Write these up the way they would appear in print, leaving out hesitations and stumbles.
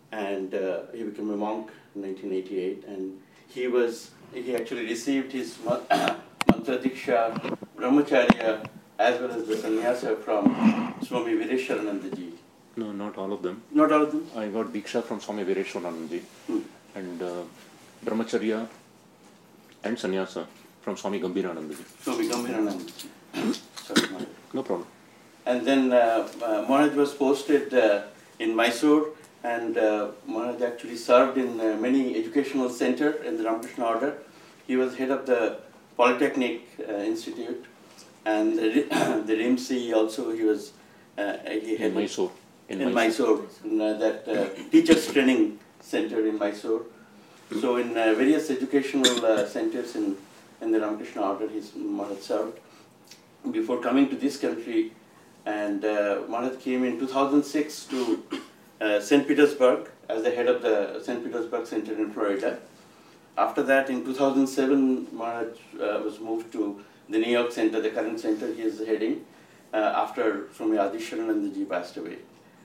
and he became a monk in 1988, and he actually received his mantra diksha, brahmacharya, as well as the sannyasa from Swami Vireshwaranandaji. No, not all of them. Not all of them? I got Diksha from Swami Vireshwaranandaji and Brahmacharya and Sannyasa from Swami Gambhiranandaji. Swami Gambhiranandaji. Sorry, Maharaj. No problem. And then Maharaj was posted in Mysore, and Maharaj actually served in many educational centers in the Ramakrishna order. He was head of the Polytechnic Institute, and the RIMC also he was he In Mysore. In Mysore, in that teachers training center in Mysore. So in various educational centers in the Ramakrishna order, Maharaj served before coming to this country. And Maharaj came in 2006 to St. Petersburg as the head of the St. Petersburg Center in Florida. After that, in 2007, Maharaj was moved to the New York Center, the current center he is heading, after Swami Adisharanandaji passed away.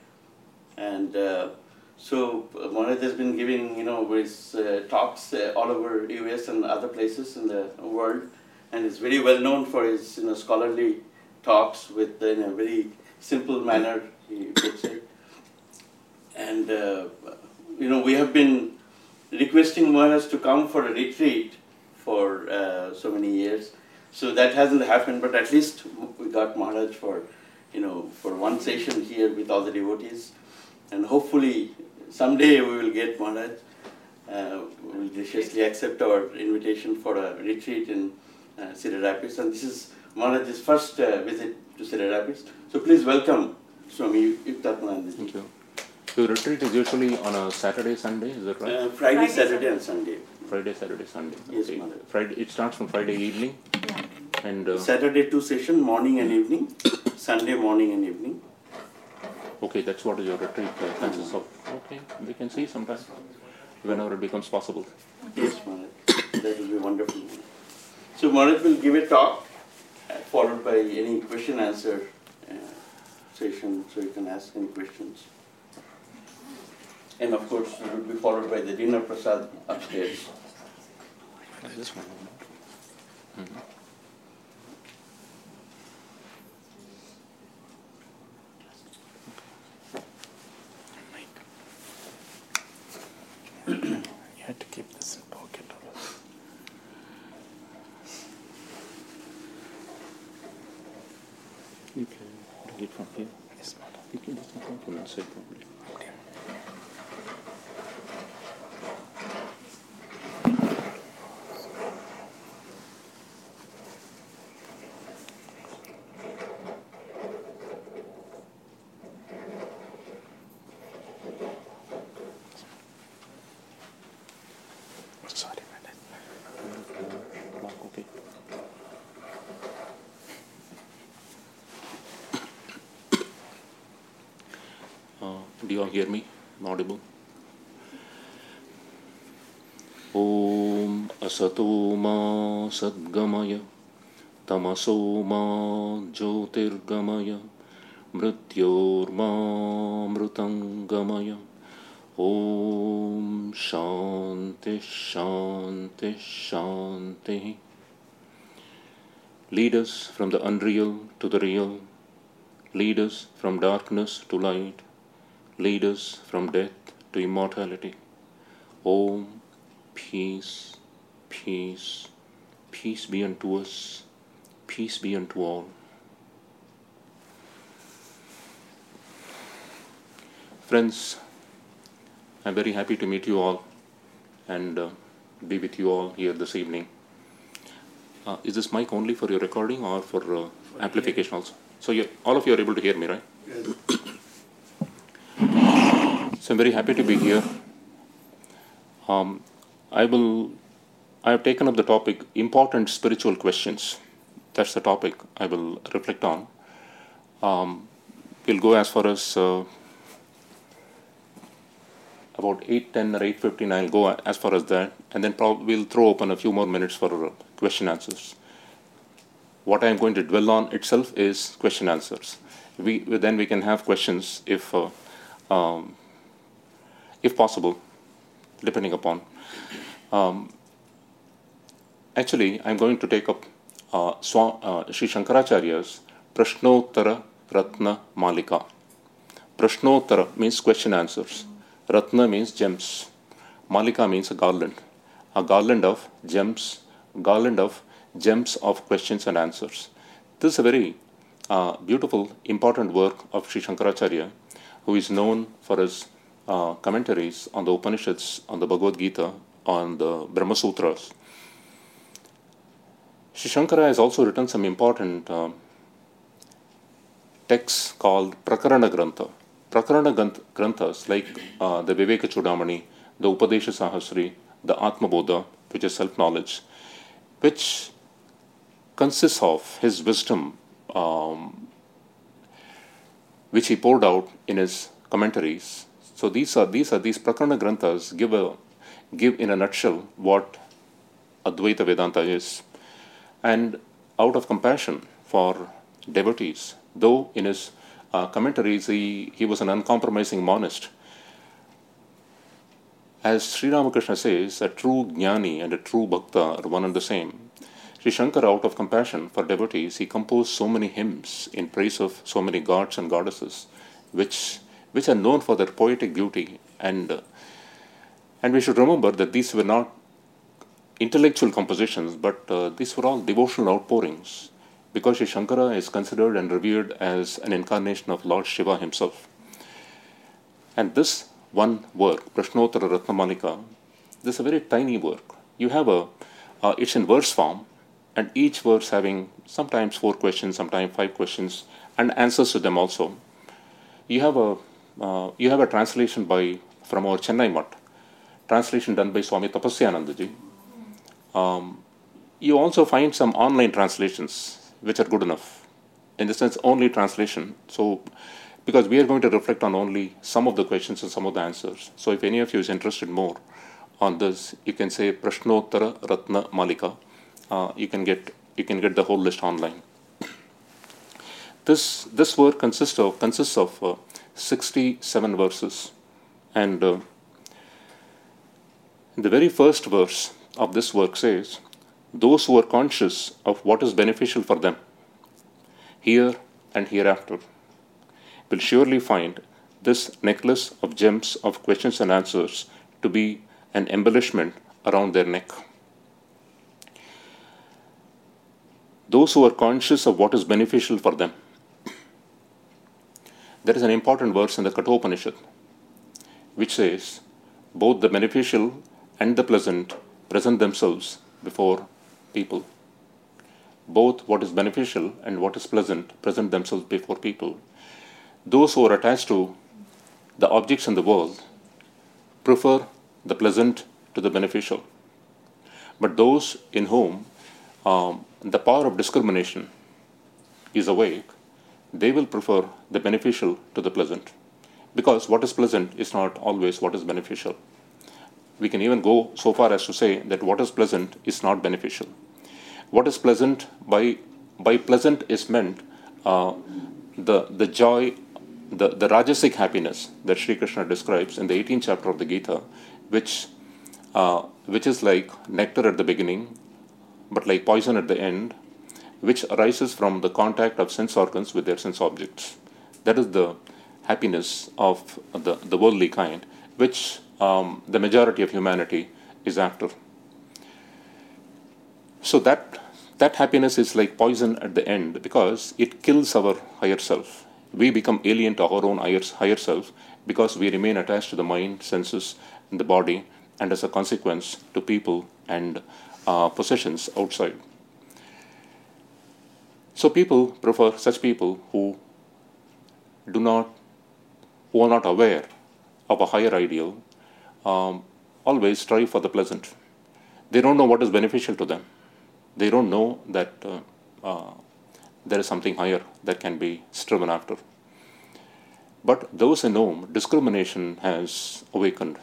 And so Maharaj has been giving, his talks all over US and other places in the world, and is very well known for his scholarly talks with in a very simple manner, he puts it. And we have been requesting Maharaj to come for a retreat for so many years. So that hasn't happened, but at least we got Maharaj for one session here with all the devotees. And hopefully someday we will get Maharaj. We will graciously accept our invitation for a retreat in Cedar Rapids. And this is Maharaj's first visit to Cedar Rapids. So please welcome Swami Yuktatmanandaji. Thank you. Your retreat is usually on a Saturday, Sunday, is that right? Friday, Saturday and Sunday. Friday, Saturday, Sunday. Yes, okay. Maharaj. Friday, it starts from Friday evening. Yeah. And Saturday 2 session, morning and evening. Sunday morning and evening. okay, that's what your retreat consists of. Okay, we can see sometime whenever it becomes possible. Yes, Maharaj. That will be wonderful. So Maharaj will give a talk, followed by any question answer session, so you can ask any questions. And of course, it will be followed by the dinner prasad upstairs. This one. You had to keep this in pocket. You can take it from here. Yes, madam. You can just come from inside probably. Sorry, madam. Okay. Do you all hear me? I'm audible? Om asato ma sadgamaya tamaso ma jyotirgamaya mrityorma mrutangamaya Om Shanti Shanti Shanti. Lead us from the unreal to the real. Lead us from darkness to light. Lead us from death to immortality. Om, peace, peace, peace be unto us, peace be unto all. Friends, I'm very happy to meet you all and be with you all here this evening. Is this mic only for your recording or for amplification also? So all of you are able to hear me, right? Yes. So I'm very happy to be here. I have taken up the topic, important spiritual questions. That's the topic I will reflect on. We'll go as far as about 8:10 or 8:15. I'll go as far as that, and then probably we'll throw open a few more minutes for question answers. What I'm going to dwell on itself is question answers. Then we can have questions if if possible, depending upon. Actually, I'm going to take up Sri Shankaracharya's Prashnottara Ratna Malika. Prashnottara means question answers. Ratna means gems. Malika means a garland of gems, of questions and answers. This is a very beautiful, important work of Sri Shankaracharya, who is known for his commentaries on the Upanishads, on the Bhagavad Gita, on the Brahma Sutras. Sri Shankara has also written some important texts called Prakarana Grantha. Prakarana Granthas like the Viveka Chudamani, the Upadesha Sahasri, the Atma Bodha, which is self-knowledge, which consists of his wisdom, which he poured out in his commentaries. So these Prakarana Granthas give in a nutshell what Advaita Vedanta is. And out of compassion for devotees, though in his commentaries he was an uncompromising monist, as Sri Ramakrishna says, a true jnani and a true bhakta are one and the same. Sri Shankara, out of compassion for devotees, he composed so many hymns in praise of so many gods and goddesses, which are known for their poetic beauty. And we should remember that these were not intellectual compositions, but these were all devotional outpourings, because Sri Shankara is considered and revered as an incarnation of Lord Shiva himself. And this one work, Prashnottara Ratnamalika, this is a very tiny work. You have it's in verse form, and each verse having sometimes 4 questions, sometimes 5 questions, and answers to them also. You have a translation from our Chennai Mutt, translation done by Swami Tapasyanandaji. You also find some online translations which are good enough, in the sense only translation. So, because we are going to reflect on only some of the questions and some of the answers. So if any of you is interested more on this, you can say Prashnottara Ratna Malika. You can get the whole list online. This work consists of 67 verses, and the very first verse of this work says, "Those who are conscious of what is beneficial for them, here and hereafter, will surely find this necklace of gems of questions and answers to be an embellishment around their neck." Those who are conscious of what is beneficial for them. There is an important verse in the Kathopanishad which says, both the beneficial and the pleasant present themselves before people. Both what is beneficial and what is pleasant present themselves before people. Those who are attached to the objects in the world prefer the pleasant to the beneficial. But those in whom the power of discrimination is awake, they will prefer the beneficial to the pleasant. Because what is pleasant is not always what is beneficial. We can even go so far as to say that what is pleasant is not beneficial. What is pleasant, by pleasant is meant the joy, the rajasic happiness that Sri Krishna describes in the 18th chapter of the Gita, which is like nectar at the beginning, but like poison at the end, which arises from the contact of sense organs with their sense objects. That is the happiness of the worldly kind, which the majority of humanity is after. So that happiness is like poison at the end, because it kills our higher self. We become alien to our own higher self because we remain attached to the mind, senses, and the body, and as a consequence to people and possessions outside. So people prefer such people who are not aware of a higher ideal, always strive for the pleasant. They don't know what is beneficial to them. They don't know that there is something higher that can be striven after. But those in whom discrimination has awakened,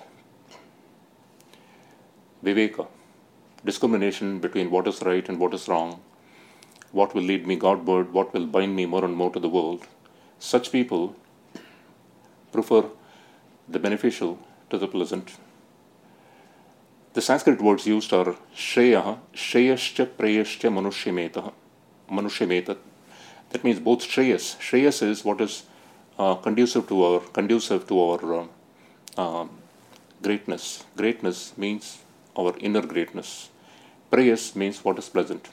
Viveka, discrimination between what is right and what is wrong, what will lead me Godward, what will bind me more and more to the world, such people prefer the beneficial to the pleasant. The Sanskrit words used are Shreya, Shreyascha, Preyascha, Manushyametat. That means both Shreyas. Shreyas is what is conducive to our greatness. Greatness means our inner greatness. Preyas means what is pleasant.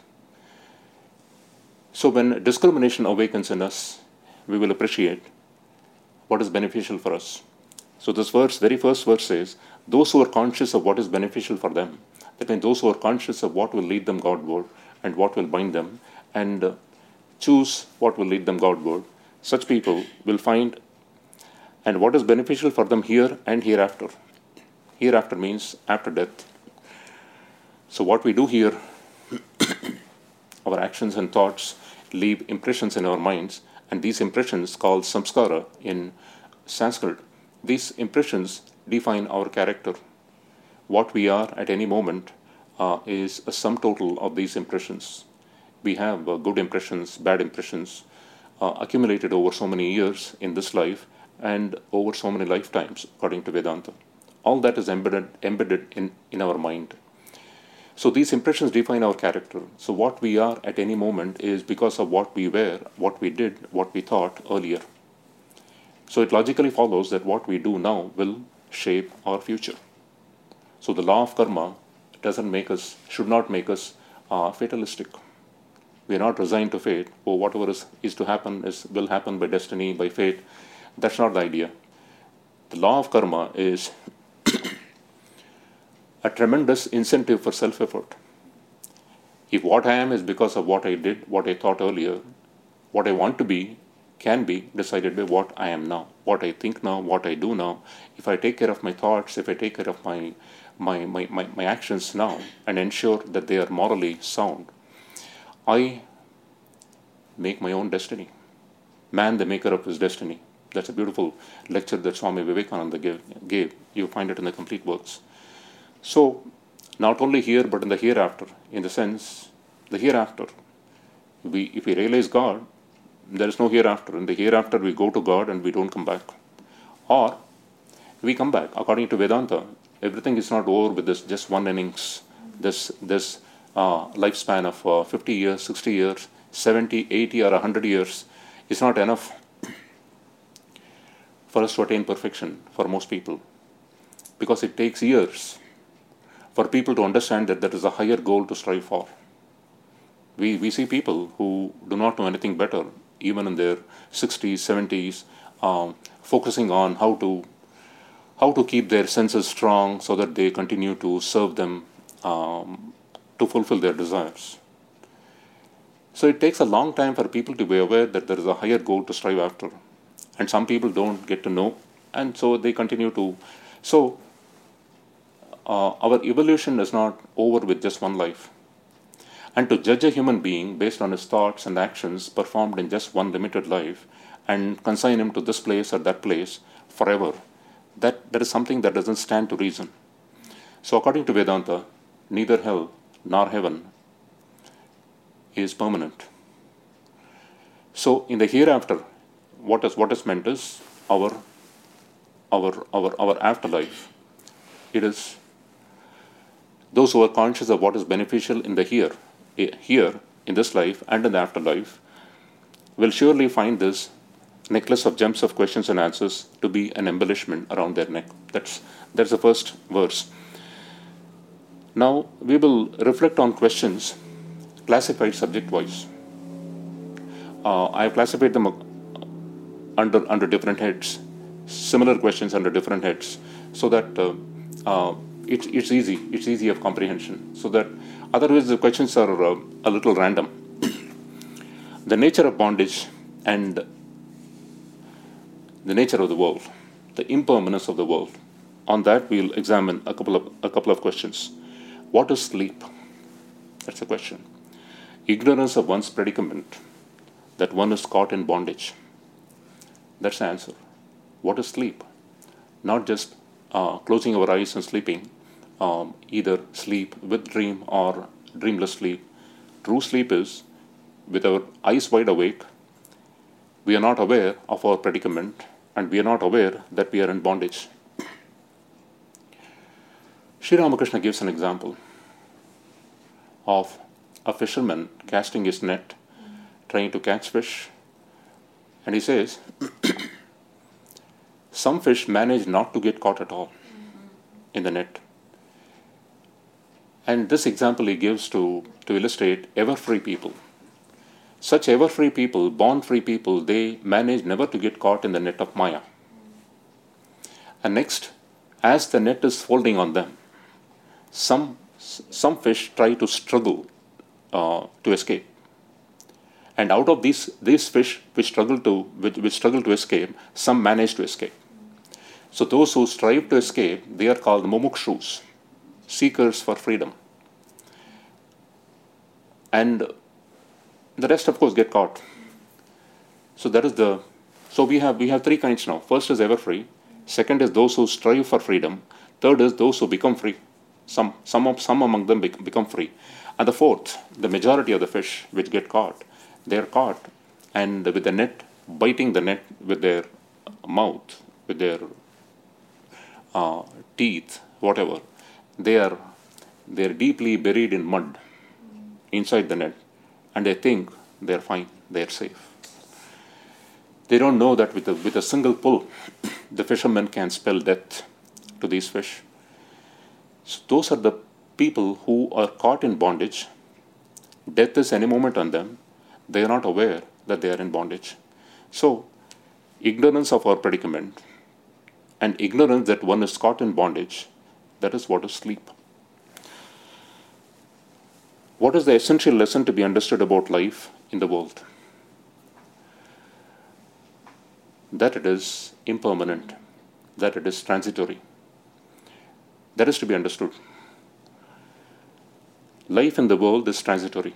So when discrimination awakens in us, we will appreciate what is beneficial for us. So this verse, very first verse says, those who are conscious of what is beneficial for them, that means those who are conscious of what will lead them Godward and what will bind them, and choose what will lead them Godward, such people will find and what is beneficial for them here and hereafter. Hereafter means after death. So what we do here, our actions and thoughts leave impressions in our minds, and these impressions, called samskara in Sanskrit, these impressions define our character. What we are at any moment is a sum total of these impressions. We have good impressions, bad impressions, accumulated over so many years in this life and over so many lifetimes, according to Vedanta. All that is embedded in our mind. So these impressions define our character. So what we are at any moment is because of what we were, what we did, what we thought earlier. So it logically follows that what we do now will shape our future. So the law of karma should not make us fatalistic. We are not resigned to fate, or whatever is to happen will happen by destiny, by fate. That's not the idea. The law of karma is a tremendous incentive for self-effort. If what I am is because of what I did, what I thought earlier, what I want to be can be decided by what I am now, what I think now, what I do now. If I take care of my thoughts, if I take care of my actions now and ensure that they are morally sound, I make my own destiny. Man, the maker of his destiny. That's a beautiful lecture that Swami Vivekananda gave. You find it in the complete works. So, not only here, but in the hereafter, in the sense, the hereafter, if we realize God, there is no hereafter. In the hereafter, we go to God and we don't come back. Or, we come back. According to Vedanta, everything is not over with this just one innings, this lifespan of 50 years, 60 years, 70, 80 or 100 years is not enough for us to attain perfection for most people. Because it takes years for people to understand that there is a higher goal to strive for. We see people who do not know anything better, even in their 60s, 70s, focusing on how to keep their senses strong so that they continue to serve them, to fulfill their desires. So it takes a long time for people to be aware that there is a higher goal to strive after. And some people don't get to know, and so they continue to. So our evolution is not over with just one life. And to judge a human being based on his thoughts and actions performed in just one limited life and consign him to this place or that place forever, that is something that doesn't stand to reason. So according to Vedanta, neither hell nor heaven is permanent. So in the hereafter, what is meant is our afterlife. It is those who are conscious of what is beneficial in the here in this life and in the afterlife will surely find this necklace of gems of questions and answers to be an embellishment around their neck. That's the first verse. Now we will reflect on questions classified subject-wise. I have classified them under different heads, similar questions under different heads, so that it's easy of comprehension. So that otherwise the questions are a little random. The nature of bondage and the nature of the world, the impermanence of the world. On that we'll examine a couple of questions. What is sleep? That's the question. Ignorance of one's predicament, that one is caught in bondage. That's the answer. What is sleep? Not just closing our eyes and sleeping, either sleep with dream or dreamless sleep. True sleep is with our eyes wide awake. We are not aware of our predicament and we are not aware that we are in bondage. Sri Ramakrishna gives an example of a fisherman casting his net, trying to catch fish. And he says, some fish manage not to get caught at all in the net. And this example he gives to illustrate ever-free people. Such ever-free people, born-free people, they manage never to get caught in the net of Maya. And next, as the net is folding on them, some fish try to struggle to escape. And out of these fish which struggle to escape, some manage to escape. So those who strive to escape, they are called mumukshus, seekers for freedom. And the rest, of course, get caught. So that is so we have three kinds now. First is ever free. Second is those who strive for freedom. Third is those who become free. Some among them become free. And the fourth, the majority of the fish which get caught, they are caught, and with the net, biting the net with their mouth, with their teeth, whatever, they are deeply buried in mud inside the net, and they think they are fine, they are safe. They don't know that with a single pull, the fisherman can spell death to these fish. So those are the people who are caught in bondage. Death is any moment on them. They are not aware that they are in bondage. So, ignorance of our predicament and ignorance that one is caught in bondage, that is what is sleep. What is the essential lesson to be understood about life in the world? That it is impermanent, that it is transitory. That is to be understood. Life in the world is transitory.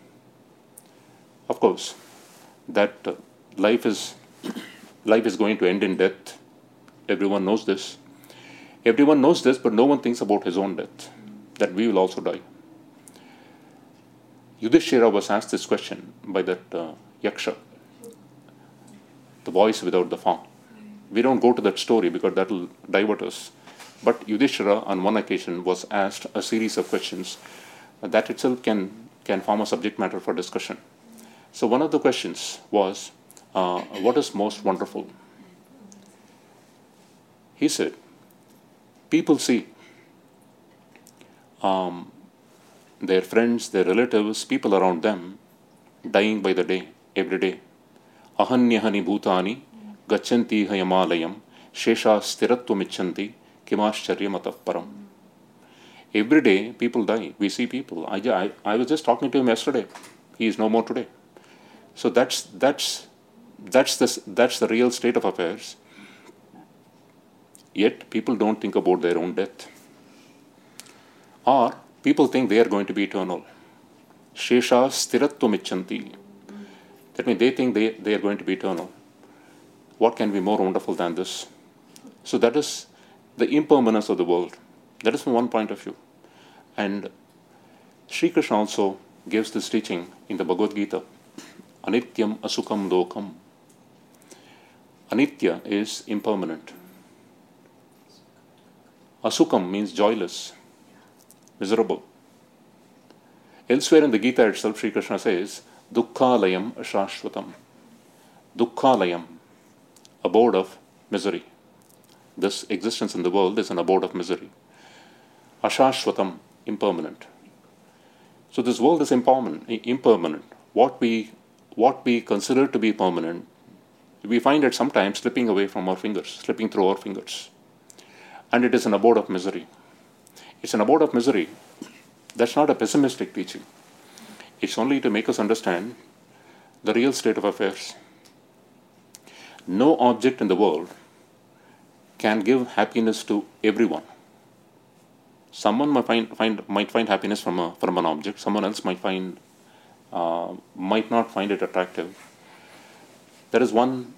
Of course, that life is going to end in death. Everyone knows this. Everyone knows this, but no one thinks about his own death, that we will also die. Yudhishthira was asked this question by that Yaksha, the voice without the form. We don't go to that story because that will divert us. But Yudhishthira on one occasion was asked a series of questions that itself can form a subject matter for discussion. So one of the questions was, what is most wonderful? He said, people see their friends, their relatives, people around them dying by the day, every day. Ahanyahani bhutani gachanti hayamalayam shesha sthiratvam ichanti kimascharya matah param. Every day people die. We see people. I was just talking to him yesterday. He is no more today. So that's the real state of affairs. Yet people don't think about their own death. Or people think they are going to be eternal. Shesha sthiratvam ichanti. That means they think they are going to be eternal. What can be more wonderful than this? So that is the impermanence of the world. That is from one point of view. And Sri Krishna also gives this teaching in the Bhagavad Gita. Anityam asukam lokam. Anitya is impermanent. Asukam means joyless, miserable. Elsewhere in the Gita itself, Sri Krishna says, Dukkhalayam ashashvatam. Dukkhalayam, abode of misery. This existence in the world is an abode of misery. Ashashvatam, impermanent. So this world is impermanent. What we consider to be permanent, we find it sometimes slipping away from our fingers, slipping through our fingers. And it is an abode of misery. It's an abode of misery. That's not a pessimistic teaching. It's only to make us understand the real state of affairs. No object in the world can give happiness to everyone. Someone might find happiness from an object. Someone else might not find it attractive. There is one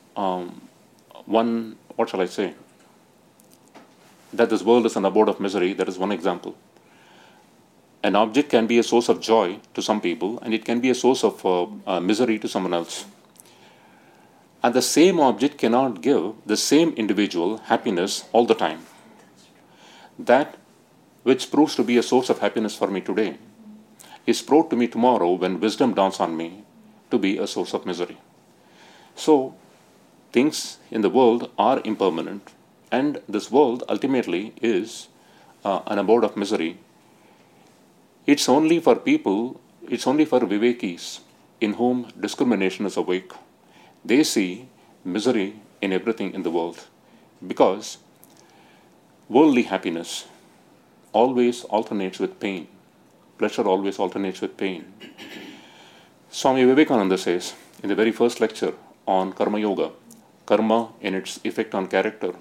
what shall I say? That this world is an abode of misery. That is one example. An object can be a source of joy to some people, and it can be a source of misery to someone else. And the same object cannot give the same individual happiness all the time. That which proves to be a source of happiness for me today, is brought to me tomorrow when wisdom dawns on me to be a source of misery. So, things in the world are impermanent, and this world ultimately is an abode of misery. It's only for Vivekis in whom discrimination is awake. They see misery in everything in the world because worldly happiness always alternates with pain. Pleasure always alternates with pain. Swami Vivekananda says in the very first lecture on Karma Yoga, karma and its effect on character,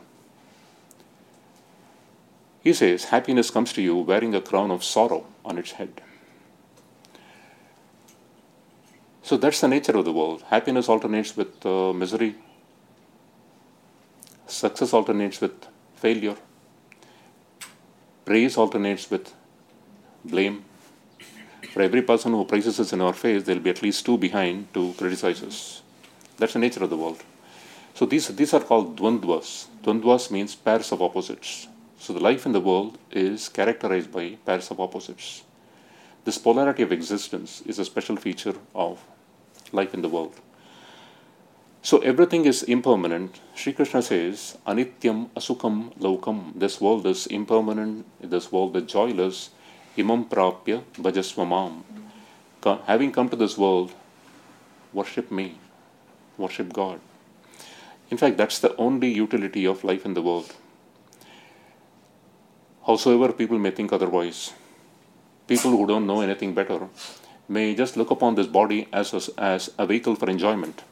he says, happiness comes to you wearing a crown of sorrow on its head. So that's the nature of the world. Happiness alternates with misery. Success alternates with failure. Praise alternates with blame. For every person who praises us in our face, there will be at least two behind to criticize us. That's the nature of the world. So these are called dvandvas. Dvandvas means pairs of opposites. So the life in the world is characterized by pairs of opposites. This polarity of existence is a special feature of life in the world. So everything is impermanent. Sri Krishna says, Anityam asukam lokam. This world is impermanent. This world is joyless. Imam prapya bhajasvamam. Having come to this world, worship me. Worship God. In fact, that's the only utility of life in the world. Howsoever people may think otherwise, people who don't know anything better may just look upon this body as a vehicle for enjoyment.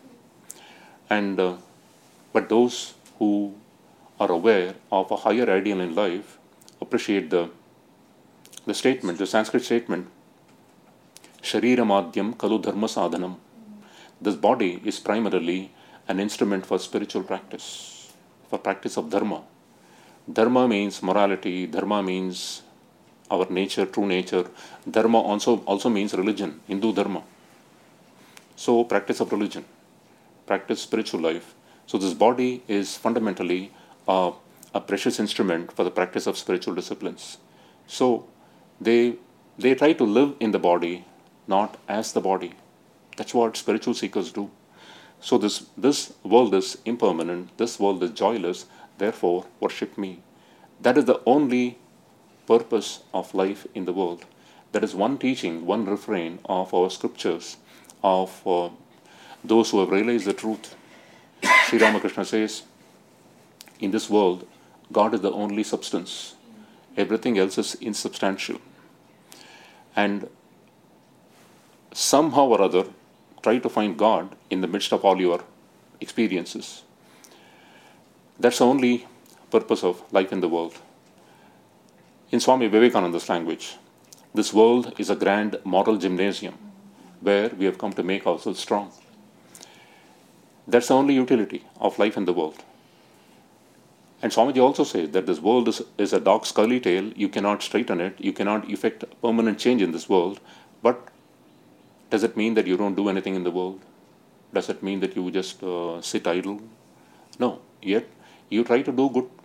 But those who are aware of a higher ideal in life appreciate the statement, the Sanskrit statement, Sharira Madhyam Kalu Dharma Sadhanam. This body is primarily an instrument for spiritual practice, for practice of dharma. Dharma means morality, dharma means our nature, true nature. Dharma also means religion, Hindu dharma. So practice of religion, practice spiritual life. So this body is fundamentally a precious instrument for the practice of spiritual disciplines. So they try to live in the body, not as the body. That's what spiritual seekers do. So this world is impermanent, this world is joyless, therefore worship me. That is the only purpose of life in the world. That is one teaching, one refrain of our scriptures, of those who have realized the truth. Sri Ramakrishna says, in this world, God is the only substance. Everything else is insubstantial. And somehow or other, try to find God in the midst of all your experiences. That's the only purpose of life in the world. In Swami Vivekananda's language, this world is a grand moral gymnasium where we have come to make ourselves strong. That's the only utility of life in the world. And Swamiji also says that this world is a dog's curly tail. You cannot straighten it. You cannot effect permanent change in this world. But does it mean that you don't do anything in the world? Does it mean that you just sit idle? No. Yet you try to do good.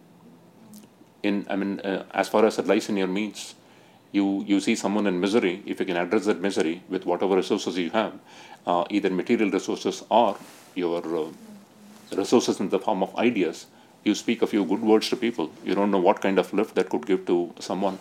As far as it lies in your means, you see someone in misery. If you can address that misery with whatever resources you have, either material resources or your resources in the form of ideas, you speak a few good words to people. You don't know what kind of lift that could give to someone.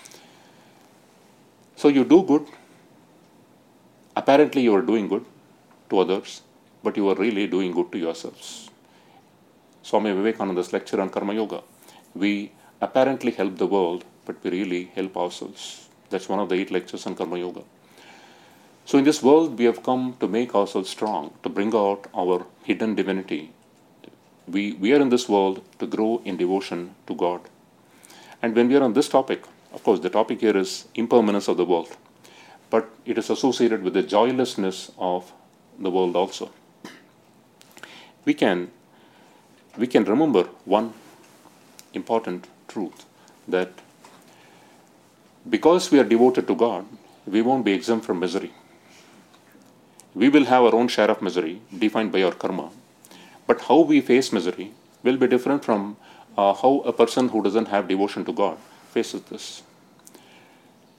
So you do good. Apparently you are doing good to others, but you are really doing good to yourselves. Swami Vivekananda's lecture on Karma Yoga. We apparently help the world, but we really help ourselves. That's one of the 8 lectures on Karma Yoga. So in this world, we have come to make ourselves strong, to bring out our hidden divinity. We are in this world to grow in devotion to God. And when we are on this topic, of course, the topic here is impermanence of the world, but it is associated with the joylessness of the world also. We can remember one important truth, that because we are devoted to God, we won't be exempt from misery. We will have our own share of misery defined by our karma. But how we face misery will be different from how a person who doesn't have devotion to God faces this.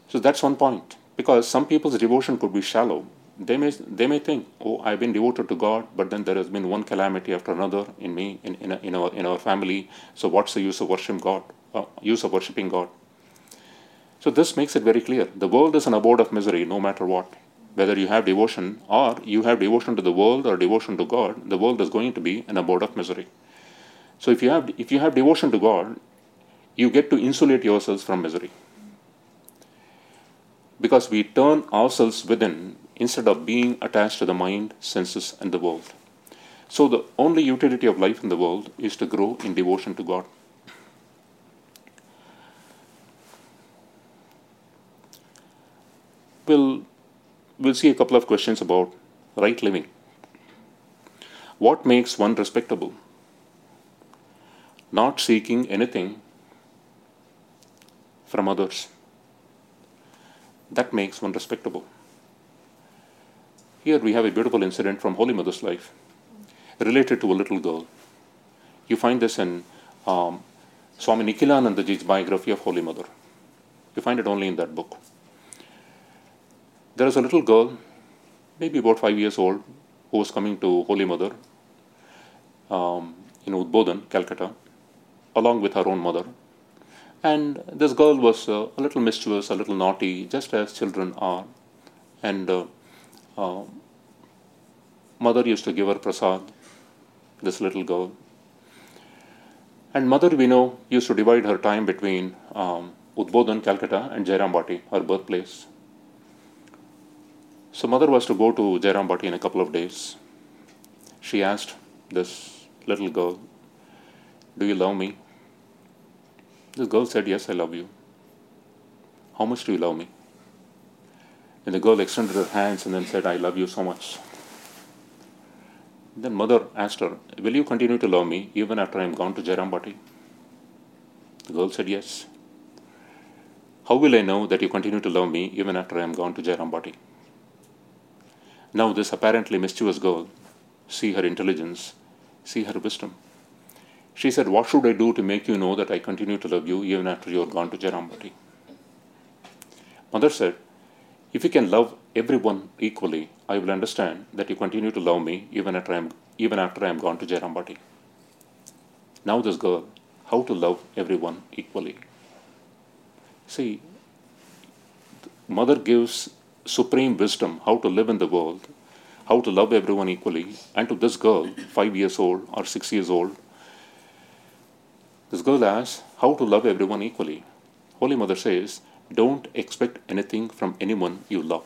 So that's one point. Because some people's devotion could be shallow. They may think, oh, I've been devoted to God, but then there has been one calamity after another in me, in our family. So what's the use of worshiping God? Worshiping God? So this makes it very clear. The world is an abode of misery, no matter what. Whether you have devotion or you have devotion to the world or devotion to God, the world is going to be an abode of misery. So if you have devotion to God, you get to insulate yourselves from misery. Because we turn ourselves within instead of being attached to the mind, senses, and the world. So the only utility of life in the world is to grow in devotion to God. We'll see a couple of questions about right living. What makes one respectable? Not seeking anything from others. That makes one respectable. Here we have a beautiful incident from Holy Mother's life related to a little girl. You find this in Swami Nikhilanandaji's biography of Holy Mother. You find it only in that book. There is a little girl, maybe about 5 years old, who was coming to Holy Mother in Udbodhan, Calcutta, along with her own mother. And this girl was a little mischievous, a little naughty, just as children are. And mother used to give her prasad, this little girl. And mother, we know, used to divide her time between Udbodhan, Calcutta, and Jairambati, her birthplace. So mother was to go to Jairambati in a couple of days. She asked this little girl, "Do you love me?" This girl said, "Yes, I love you." "How much do you love me?" And the girl extended her hands and then said, "I love you so much." Then mother asked her, "Will you continue to love me even after I am gone to Jairambati?" The girl said, "Yes." "How will I know that you continue to love me even after I am gone to Jairambati?" Now this apparently mischievous girl, see her intelligence, see her wisdom. She said, "What should I do to make you know that I continue to love you even after you are gone to Jairambati?" Mother said, "If you can love everyone equally, I will understand that you continue to love me even after I am gone to Jairambati." Now this girl, how to love everyone equally. See, mother gives supreme wisdom how to live in the world, how to love everyone equally. And to this girl, 5 years old or 6 years old, this girl asks how to love everyone equally. Holy Mother says, don't expect anything from anyone you love.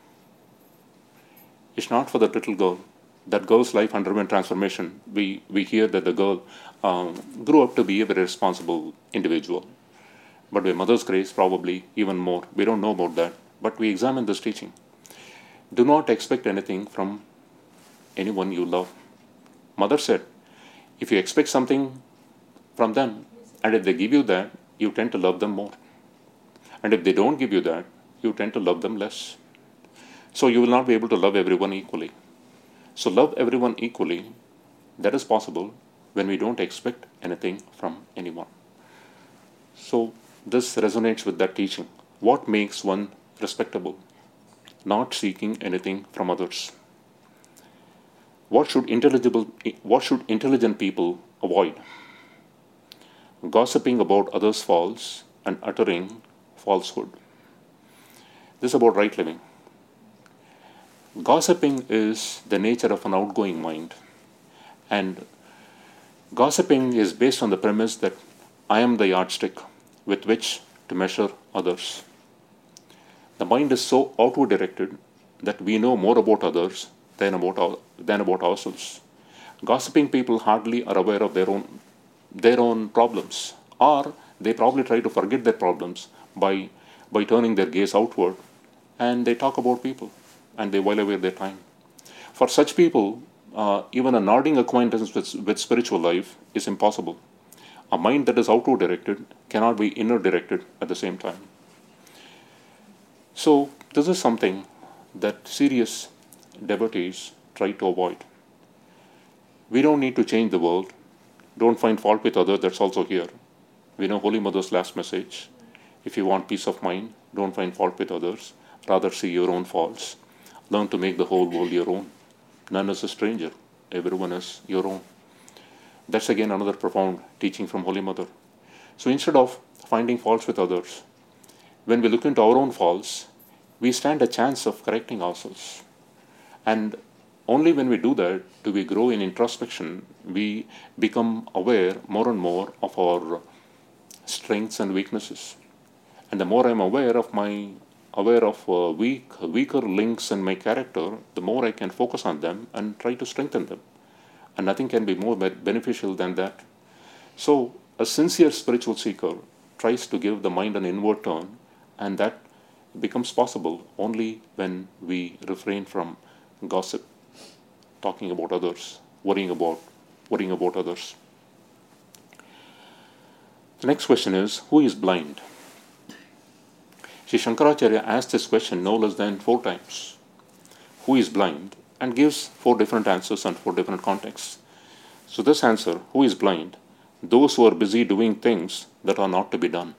It's not for that little girl. That girl's life underwent transformation. We hear that the girl grew up to be a very responsible individual. But by Mother's grace, probably even more. We don't know about that. But we examine this teaching. Do not expect anything from anyone you love. Mother said, if you expect something from them, and if they give you that, you tend to love them more. And if they don't give you that, you tend to love them less. So you will not be able to love everyone equally. So love everyone equally. That is possible when we don't expect anything from anyone. So this resonates with that teaching. What makes one respectable? Not seeking anything from others. What should intelligent people avoid? Gossiping about others' faults and uttering falsehood. This is about right living. Gossiping is the nature of an outgoing mind. And gossiping is based on the premise that I am the yardstick with which to measure others. The mind is so outward directed that we know more about others than about ourselves. Gossiping people hardly are aware of their own problems, or they probably try to forget their problems by turning their gaze outward, and they talk about people and they while away their time. For such people, even a nodding acquaintance with spiritual life is impossible. A mind that is outward directed cannot be inner directed at the same time. So this is something that serious devotees try to avoid. We don't need to change the world. Don't find fault with others, that's also here. We know Holy Mother's last message. If you want peace of mind, don't find fault with others. Rather see your own faults. Learn to make the whole world your own. None is a stranger. Everyone is your own. That's again another profound teaching from Holy Mother. So instead of finding faults with others, when we look into our own faults, we stand a chance of correcting ourselves. And only when we do that do we grow in introspection. We become aware more and more of our strengths and weaknesses. And the more I'm aware of weaker links in my character, the more I can focus on them and try to strengthen them. And nothing can be more beneficial than that. So a sincere spiritual seeker tries to give the mind an inward turn, and that becomes possible only when we refrain from gossip, talking about others, worrying about others. The next question is, who is blind? Sri Shankaracharya asked this question no less than 4 times. Who is blind? And gives 4 different answers and 4 different contexts. So this answer, who is blind? Those who are busy doing things that are not to be done.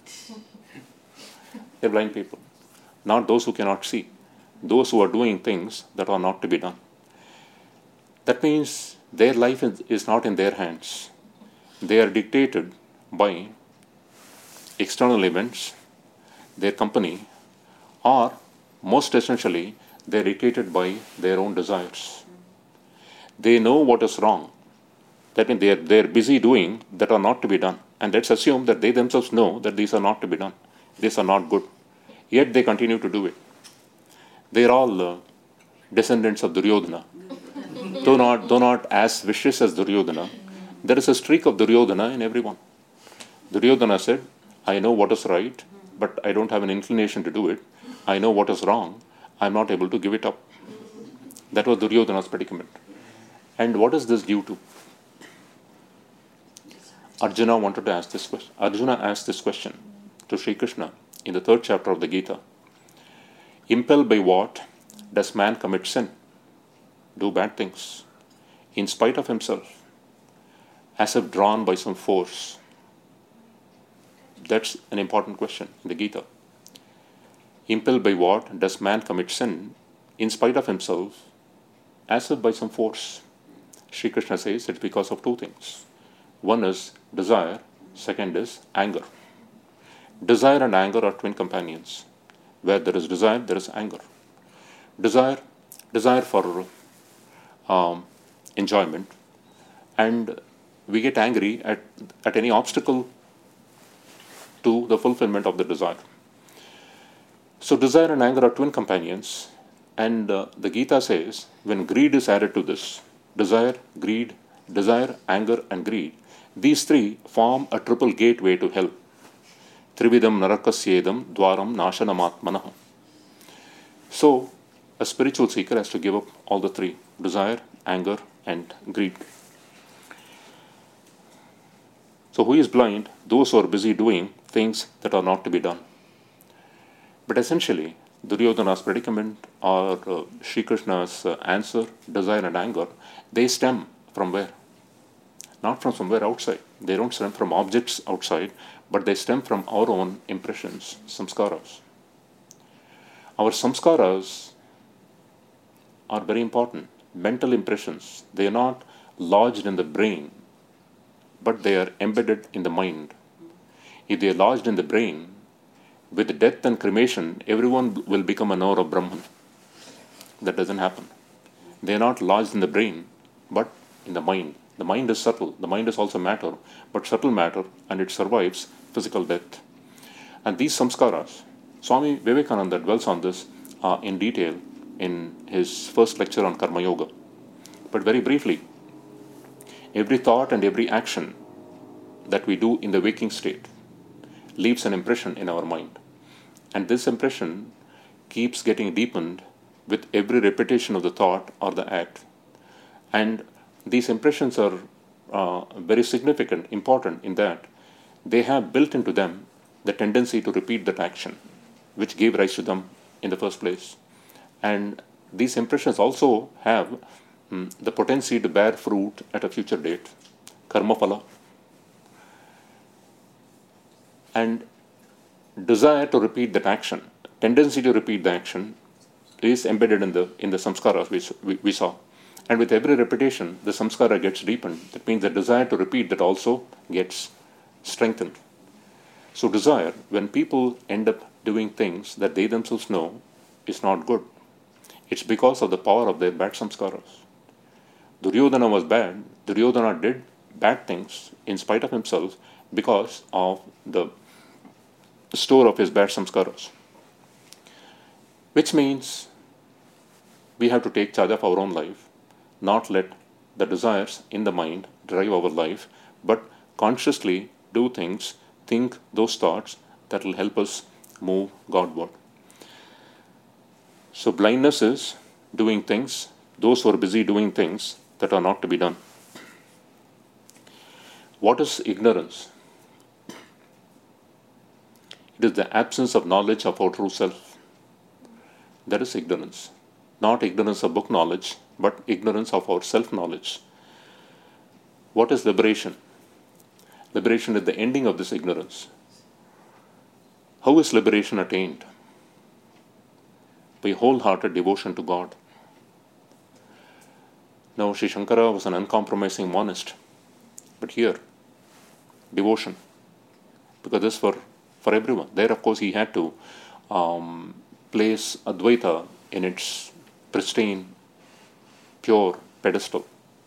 They're blind people. Not those who cannot see. Those who are doing things that are not to be done. That means their life is not in their hands. They are dictated by external events, their company, or most essentially, they are dictated by their own desires. They know what is wrong. That means they are busy doing that are not to be done. And let's assume that they themselves know that these are not to be done. These are not good. Yet they continue to do it. They are all descendants of Duryodhana. Though not as vicious as Duryodhana, there is a streak of Duryodhana in everyone. Duryodhana said, I know what is right, but I don't have an inclination to do it. I know what is wrong. I'm not able to give it up. That was Duryodhana's predicament. And what is this due to? Arjuna wanted to ask this question. Arjuna asked this question to Sri Krishna in the 3rd chapter of the Gita. Impelled by what does man commit sin? Do bad things in spite of himself, as if drawn by some force? That's an important question in the Gita. Impelled by what does man commit sin in spite of himself, as if by some force? Sri Krishna says it's because of 2 things. One is desire, second is anger. Desire and anger are twin companions. Where there is desire, there is anger. Desire for enjoyment, and we get angry at any obstacle to the fulfillment of the desire. So desire and anger are twin companions, and the Gita says when greed is added to this, desire, anger and greed, these 3 form a triple gateway to hell. Trividam narakasyedam dwaram nashanamaatmanah. So a spiritual seeker has to give up all the 3, desire, anger and greed. So who is blind? Those who are busy doing things that are not to be done. But essentially, Duryodhana's predicament or Sri Krishna's answer, desire and anger, they stem from where? Not from somewhere outside. They don't stem from objects outside, but they stem from our own impressions, samskaras. Our samskaras are very important. Mental impressions, they are not lodged in the brain, but they are embedded in the mind. If they are lodged in the brain, with death and cremation, everyone will become an hour of Brahman. That doesn't happen. They are not lodged in the brain, but in the mind. The mind is subtle. The mind is also matter, but subtle matter, and it survives physical death. And these samskaras, Swami Vivekananda dwells on this in detail in his first lecture on Karma Yoga. But very briefly, every thought and every action that we do in the waking state leaves an impression in our mind. And this impression keeps getting deepened with every repetition of the thought or the act. And these impressions are very significant, important in that they have built into them the tendency to repeat that action, which gave rise to them in the first place. And these impressions also have the potency to bear fruit at a future date, karma phala. And desire to repeat that action, tendency to repeat the action, is embedded in the samskaras we saw. And with every repetition, the samskara gets deepened. That means the desire to repeat that also gets strengthened. So desire, when people end up doing things that they themselves know is not good, it's because of the power of their bad samskaras. Duryodhana was bad. Duryodhana did bad things in spite of himself because of the store of his bad samskaras. Which means we have to take charge of our own life, not let the desires in the mind drive our life, but consciously do things, think those thoughts that will help us move Godward. So blindness is doing things, those who are busy doing things that are not to be done. What is ignorance? It is the absence of knowledge of our true self. That is ignorance. Not ignorance of book knowledge, but ignorance of our self-knowledge. What is liberation? Liberation is the ending of this ignorance. How is liberation attained? By wholehearted devotion to God. Now, Sri Shankara was an uncompromising monist. But here, devotion. Because this for everyone. There, of course, he had to place Advaita in its pristine, pure pedestal.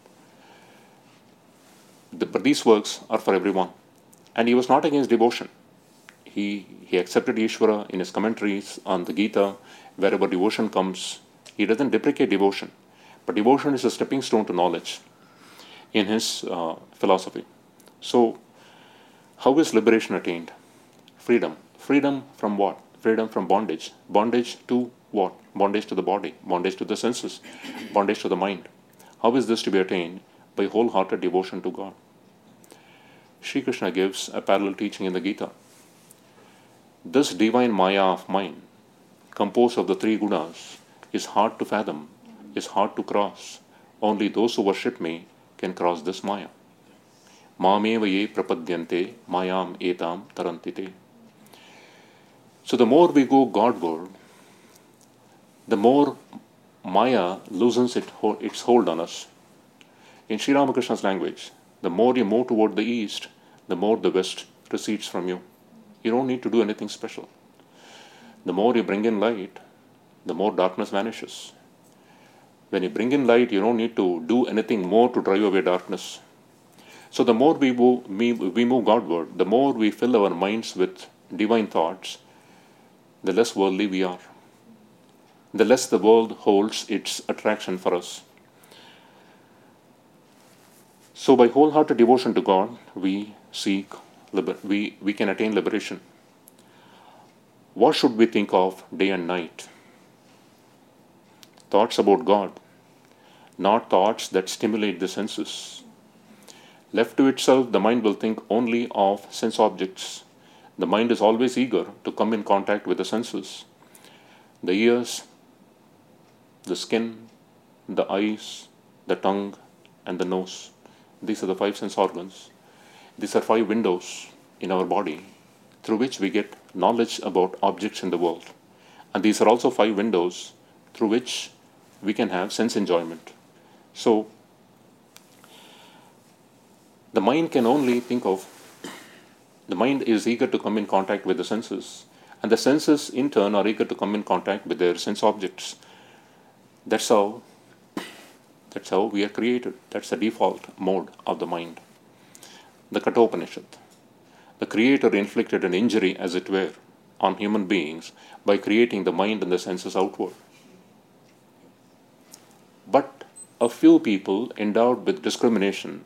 But these works are for everyone. And he was not against devotion. He accepted Ishvara in his commentaries on the Gita. Wherever devotion comes, he doesn't deprecate devotion. But devotion is a stepping stone to knowledge in his philosophy. So, how is liberation attained? Freedom. Freedom from what? Freedom from bondage. Bondage to what? Bondage to the body, bondage to the senses, bondage to the mind. How is this to be attained? By wholehearted devotion to God. Sri Krishna gives a parallel teaching in the Gita. This divine Maya of mine, composed of the three gunas, is hard to fathom, is hard to cross. Only those who worship me can cross this Maya. Mameva ye prapadyante mayam etam tarantite. So the more we go Godward, the more Maya loosens its hold on us. In Sri Ramakrishna's language, the more you move toward the east, the more the west recedes from you. You don't need to do anything special. The more you bring in light, the more darkness vanishes. When you bring in light, you don't need to do anything more to drive away darkness. So the more we move Godward, the more we fill our minds with divine thoughts, the less worldly we are. The less the world holds its attraction for us. So by wholehearted devotion to God, we can attain liberation. What should we think of day and night? Thoughts about God, not thoughts that stimulate the senses. Left to itself, the mind will think only of sense objects. The mind is always eager to come in contact with the senses. The ears, the skin, the eyes, the tongue, and the nose. These are the 5 sense organs. These are 5 windows in our body through which we get knowledge about objects in the world. And these are also 5 windows through which we can have sense enjoyment. So, the mind can only think of, the mind is eager to come in contact with the senses, and the senses in turn are eager to come in contact with their sense objects. That's how we are created. That's the default mode of the mind. The Kathopanishad. The Creator inflicted an injury, as it were, on human beings by creating the mind and the senses outward. But a few people endowed with discrimination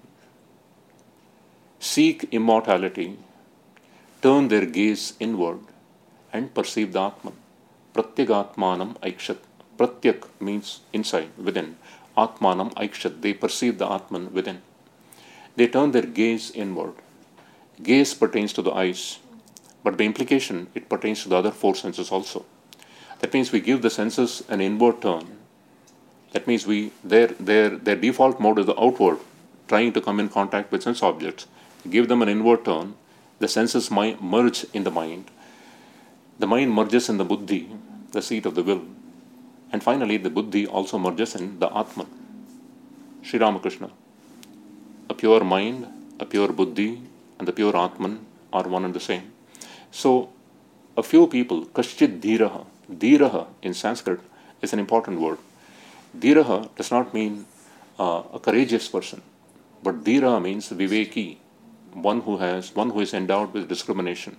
seek immortality, turn their gaze inward, and perceive the Atman. Pratyagatmanam aikshat. Pratyak means inside, within. Atmanam aikshat. They perceive the Atman within. They turn their gaze inward. Gaze pertains to the eyes, but by implication, it pertains to the other 4 senses also. That means we give the senses an inward turn. That means their default mode is the outward, trying to come in contact with sense objects. Give them an inward turn. The senses merge in the mind. The mind merges in the buddhi, the seat of the will. And finally, the buddhi also merges in the Atman, Sri Ramakrishna. A pure mind, a pure buddhi, and the pure Atman are one and the same. So, a few people, Kaschit Dhiraha, Dhiraha in Sanskrit is an important word. Dhiraha does not mean a courageous person, but Dhiraha means Viveki, one who is endowed with discrimination.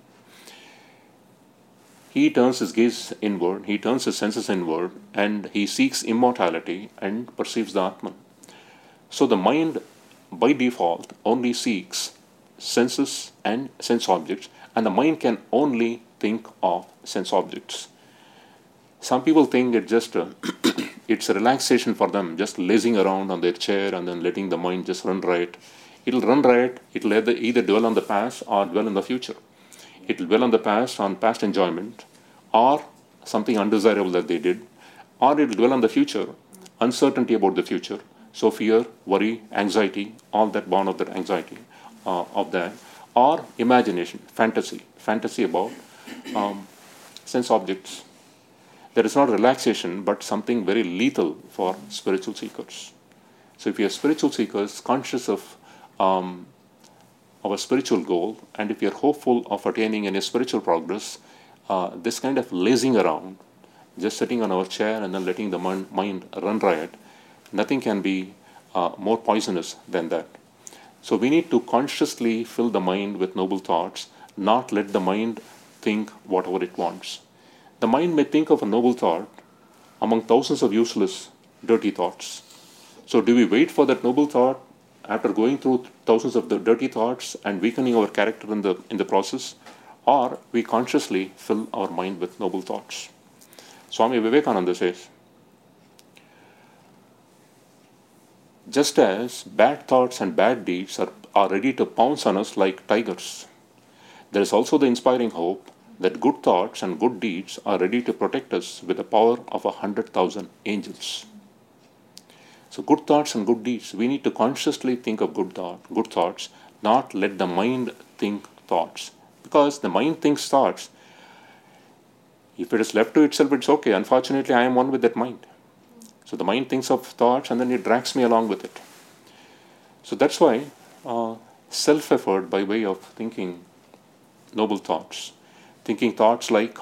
He turns his gaze inward, he turns his senses inward, and he seeks immortality and perceives the Atman. So the mind, by default, only seeks senses and sense objects, and the mind can only think of sense objects. Some people think it's a relaxation for them, just lazing around on their chair and then letting the mind just run riot. It'll run riot, it'll either dwell on the past or dwell in the future. It will dwell on the past, on past enjoyment, or something undesirable that they did, or it will dwell on the future, uncertainty about the future. So fear, worry, anxiety, all that born of that anxiety, of that, or imagination, fantasy about sense objects. There is not relaxation, but something very lethal for spiritual seekers. So if you are spiritual seekers, conscious of our spiritual goal, and if you are hopeful of attaining any spiritual progress, this kind of lazing around, just sitting on our chair and then letting the mind run riot, nothing can be more poisonous than that. So we need to consciously fill the mind with noble thoughts, not let the mind think whatever it wants. The mind may think of a noble thought among thousands of useless, dirty thoughts. So do we wait for that noble thought after going through thousands of the dirty thoughts and weakening our character in the process? Or we consciously fill our mind with noble thoughts? Swami Vivekananda says, just as bad thoughts and bad deeds are ready to pounce on us like tigers, there is also the inspiring hope that good thoughts and good deeds are ready to protect us with the power of 100,000 angels. So good thoughts and good deeds, we need to consciously think of good thoughts, not let the mind think thoughts. Because the mind thinks thoughts. If it is left to itself, it's okay. Unfortunately, I am one with that mind. So the mind thinks of thoughts and then it drags me along with it. So that's why self-effort by way of thinking noble thoughts. Thinking thoughts like,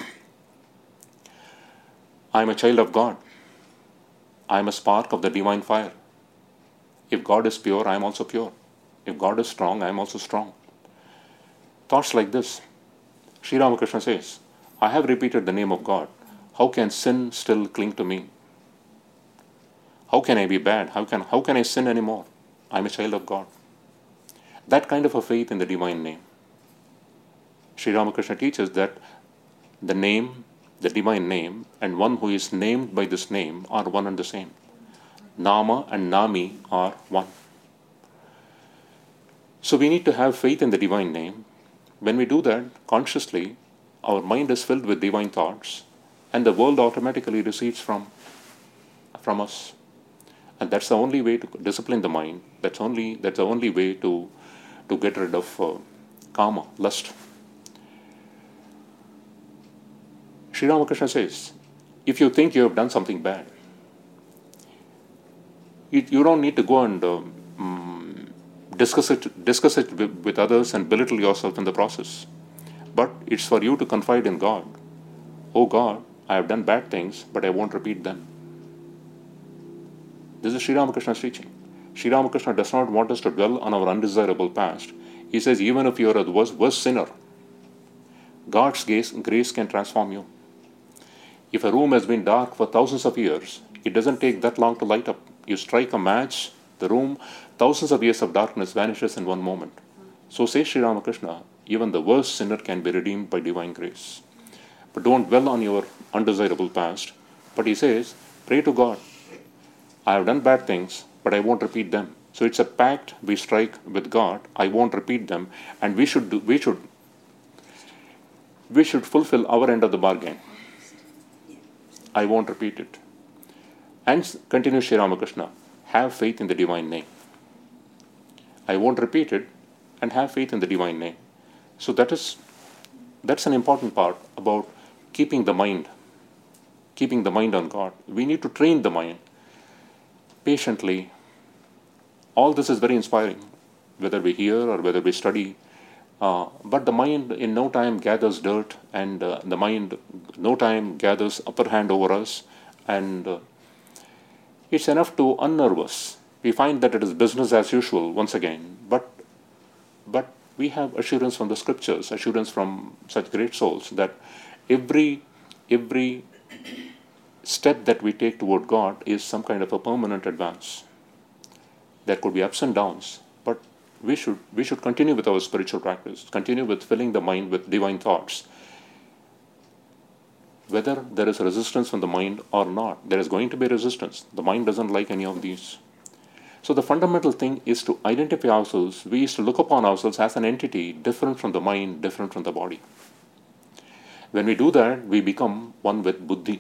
I am a child of God. I am a spark of the divine fire. If God is pure, I am also pure. If God is strong, I am also strong. Thoughts like this. Sri Ramakrishna says, I have repeated the name of God. How can sin still cling to me? How can I be bad? How can I sin anymore? I am a child of God. That kind of a faith in the divine name. Sri Ramakrishna teaches that the name, the divine name, and one who is named by this name are one and the same. Nama and Nami are one. So we need to have faith in the divine name. When we do that consciously, our mind is filled with divine thoughts, and the world automatically recedes from us. And that's the only way to discipline the mind. That's the only way to get rid of kama, lust. Sri Ramakrishna says, if you think you have done something bad, you don't need to go and discuss it with others and belittle yourself in the process. But it's for you to confide in God. Oh God, I have done bad things, but I won't repeat them. This is Sri Ramakrishna's teaching. Sri Ramakrishna does not want us to dwell on our undesirable past. He says, even if you are the worst sinner, God's grace can transform you. If a room has been dark for thousands of years, it doesn't take that long to light up. You strike a match, the room, thousands of years of darkness vanishes in one moment. So says Sri Ramakrishna, even the worst sinner can be redeemed by divine grace. But don't dwell on your undesirable past. But he says, pray to God. I have done bad things, but I won't repeat them. So it's a pact we strike with God. I won't repeat them, and we should fulfill our end of the bargain. I won't repeat it. And continue Sri Ramakrishna, have faith in the divine name. I won't repeat it, and have faith in the divine name. So that is That's an important part about keeping the mind on God. We need to train the mind patiently. All this is very inspiring, whether we hear or whether we study. But the mind in no time gathers dirt, and the mind no time gathers upper hand over us, and it's enough to unnerve us. We find that it is business as usual once again, but we have assurance from the scriptures, assurance from such great souls, that every step that we take toward God is some kind of a permanent advance. There could be ups and downs, but we should continue with our spiritual practice, continue with filling the mind with divine thoughts. Whether there is resistance from the mind or not, there is going to be resistance. The mind doesn't like any of these. So the fundamental thing is to identify ourselves. We used to look upon ourselves as an entity different from the mind, different from the body. When we do that, we become one with buddhi.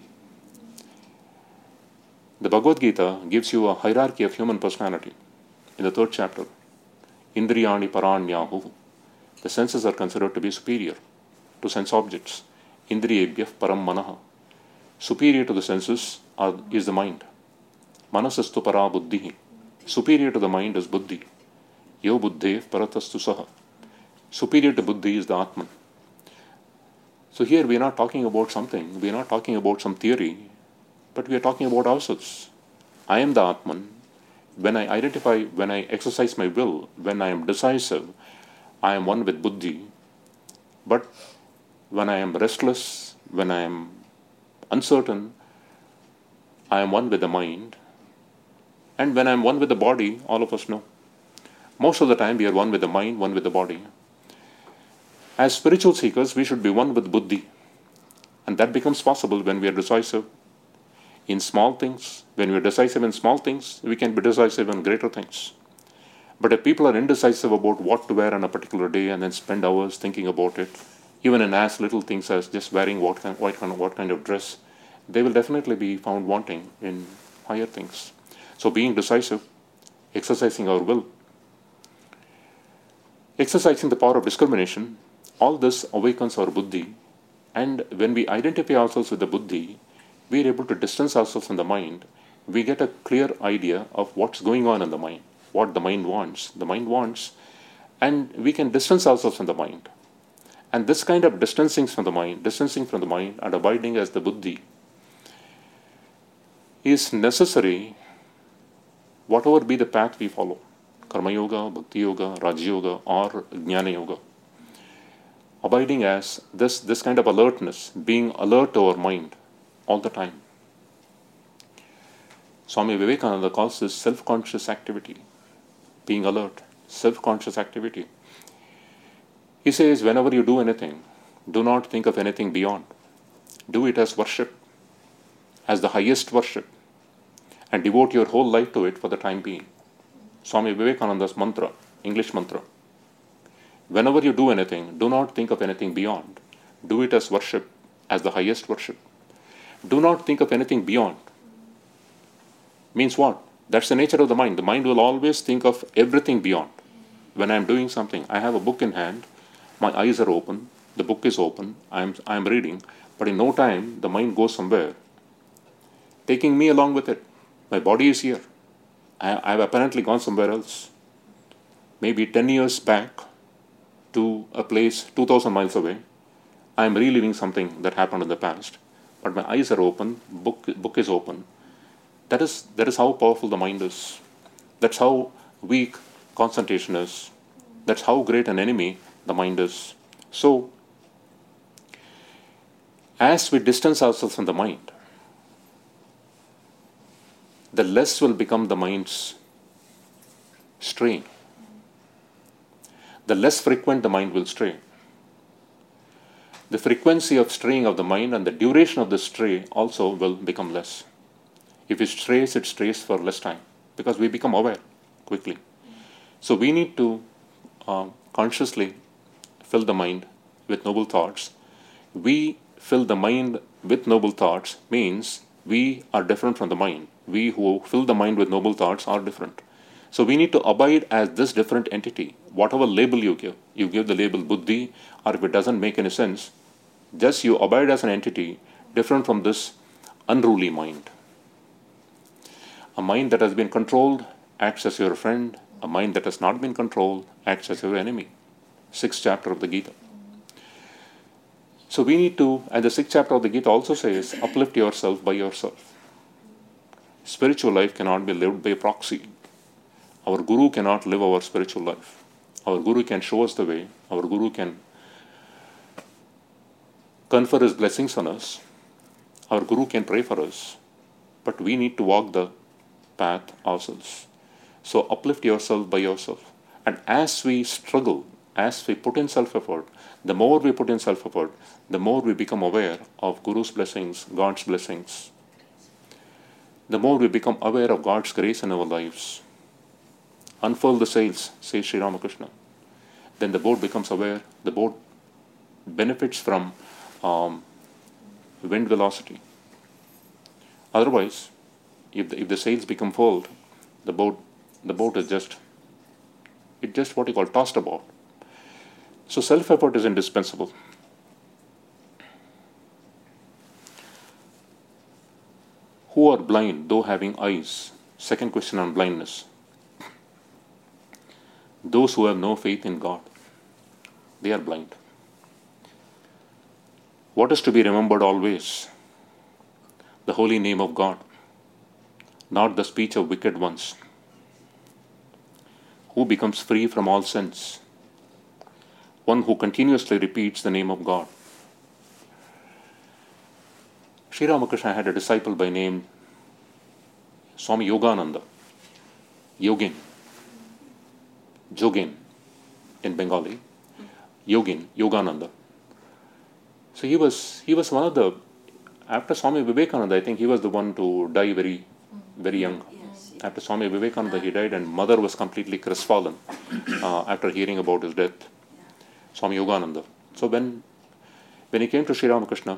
The Bhagavad Gita gives you a hierarchy of human personality. In the 3rd chapter, Indriyani Paranyahu, the senses are considered to be superior to sense objects. Indriyebhyah Param Manaha. Superior to the senses is the mind. Manasastu Para Buddhihi. Superior to the mind is buddhi. Yo buddhev paratastu saha. Superior to buddhi is the Atman. So here we are not talking about something, we are not talking about some theory, but we are talking about ourselves. I am the Atman. When I identify, when I exercise my will, when I am decisive, I am one with buddhi. But when I am restless, when I am uncertain, I am one with the mind. And when I am one with the body, all of us know. Most of the time we are one with the mind, one with the body. As spiritual seekers, we should be one with buddhi. And that becomes possible when we are decisive in small things. When we are decisive in small things, we can be decisive in greater things. But if people are indecisive about what to wear on a particular day and then spend hours thinking about it, even in as little things as just wearing what kind of dress, they will definitely be found wanting in higher things. So being decisive, exercising our will, exercising the power of discrimination, all this awakens our buddhi. And when we identify ourselves with the buddhi, we are able to distance ourselves from the mind. We get a clear idea of what's going on in the mind, what the mind wants. The mind wants, and we can distance ourselves from the mind. And this kind of distancing from the mind and abiding as the buddhi is necessary whatever be the path we follow, Karma Yoga, Bhakti Yoga, Raja Yoga, or Jnana Yoga. Abiding as this kind of alertness, being alert to our mind all the time. Swami Vivekananda calls this self-conscious activity, being alert, self-conscious activity. He says, whenever you do anything, do not think of anything beyond. Do it as worship, as the highest worship, and devote your whole life to it for the time being. Swami Vivekananda's mantra, English mantra. Whenever you do anything, do not think of anything beyond. Do it as worship, as the highest worship. Do not think of anything beyond. Means what? That's the nature of the mind. The mind will always think of everything beyond. When I am doing something, I have a book in hand, my eyes are open, the book is open, I am reading, but in no time the mind goes somewhere, taking me along with it. My body is here. I have apparently gone somewhere else. Maybe 10 years back to a place 2,000 miles away. I am reliving something that happened in the past. But my eyes are open, book is open. That is how powerful the mind is. That's how weak concentration is. That's how great an enemy the mind is. So, as we distance ourselves from the mind, the less will become the mind's strain. The less frequent the mind will stray. The frequency of straying of the mind and the duration of the stray also will become less. If it strays for less time, because we become aware quickly. So we need to consciously fill the mind with noble thoughts. We fill the mind with noble thoughts means we are different from the mind. We who fill the mind with noble thoughts are different. So we need to abide as this different entity. whatever label you give the label buddhi, or if it doesn't make any sense, just you abide as an entity different from this unruly mind. A mind that has been controlled acts as your friend. A mind that has not been controlled acts as your enemy. 6th chapter of the Gita. So we need to, and the 6th chapter of the Gita also says, uplift yourself by yourself. Spiritual life cannot be lived by proxy. Our Guru cannot live our spiritual life. Our Guru can show us the way. Our Guru can confer his blessings on us. Our Guru can pray for us. But we need to walk the path ourselves. So uplift yourself by yourself. And as we struggle, as we put in self-effort, the more we put in self-effort, the more we become aware of Guru's blessings, God's blessings. The more we become aware of God's grace in our lives. Unfurl the sails, says Sri Ramakrishna. Then the boat becomes aware. The boat benefits from wind velocity. Otherwise, if the sails become furled, the boat is just what you call tossed about. So self-effort is indispensable. Who are blind, though having eyes? Second question on blindness. Those who have no faith in God, they are blind. What is to be remembered always? The holy name of God, not the speech of wicked ones. Who becomes free from all sins? One who continuously repeats the name of God. Sri Ramakrishna had a disciple by name Swami Yogananda, Yogin in Bengali, Yogananda. So he was one of the, after Swami Vivekananda, I think he was the one to die very, very young. After Swami Vivekananda, he died, and mother was completely crestfallen after hearing about his death. Swami Yogananda. So when he came to Sri Ramakrishna,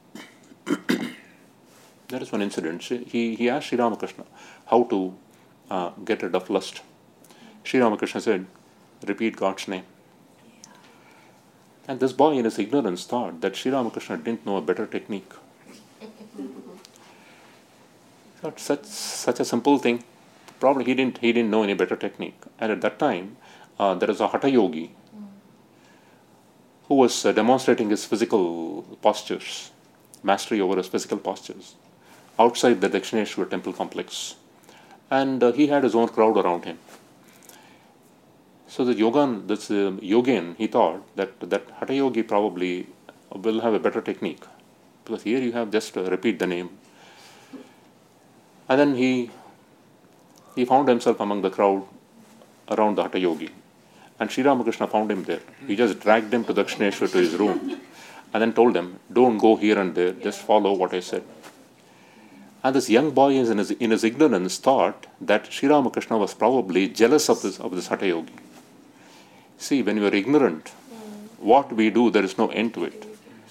there is one incident. He asked Sri Ramakrishna how to get rid of lust. Sri Ramakrishna said, repeat God's name. And this boy in his ignorance thought that Sri Ramakrishna didn't know a better technique. Such a simple thing. Probably he didn't know any better technique. And at that time, there was a Hatha Yogi who was demonstrating his physical postures, mastery over his physical postures, outside the Dakshineshwar temple complex. And he had his own crowd around him. So the Yogin, he thought that Hatha Yogi probably will have a better technique. Because here you have just repeat the name. And then he found himself among the crowd around the Hatha Yogi. And Sri Ramakrishna found him there. He just dragged him to Dakshineshwar to his room and then told him, don't go here and there, just follow what I said. And this young boy in his ignorance thought that Sri Ramakrishna was probably jealous of this Hatha Yogi. See, when you are ignorant, what we do, there is no end to it.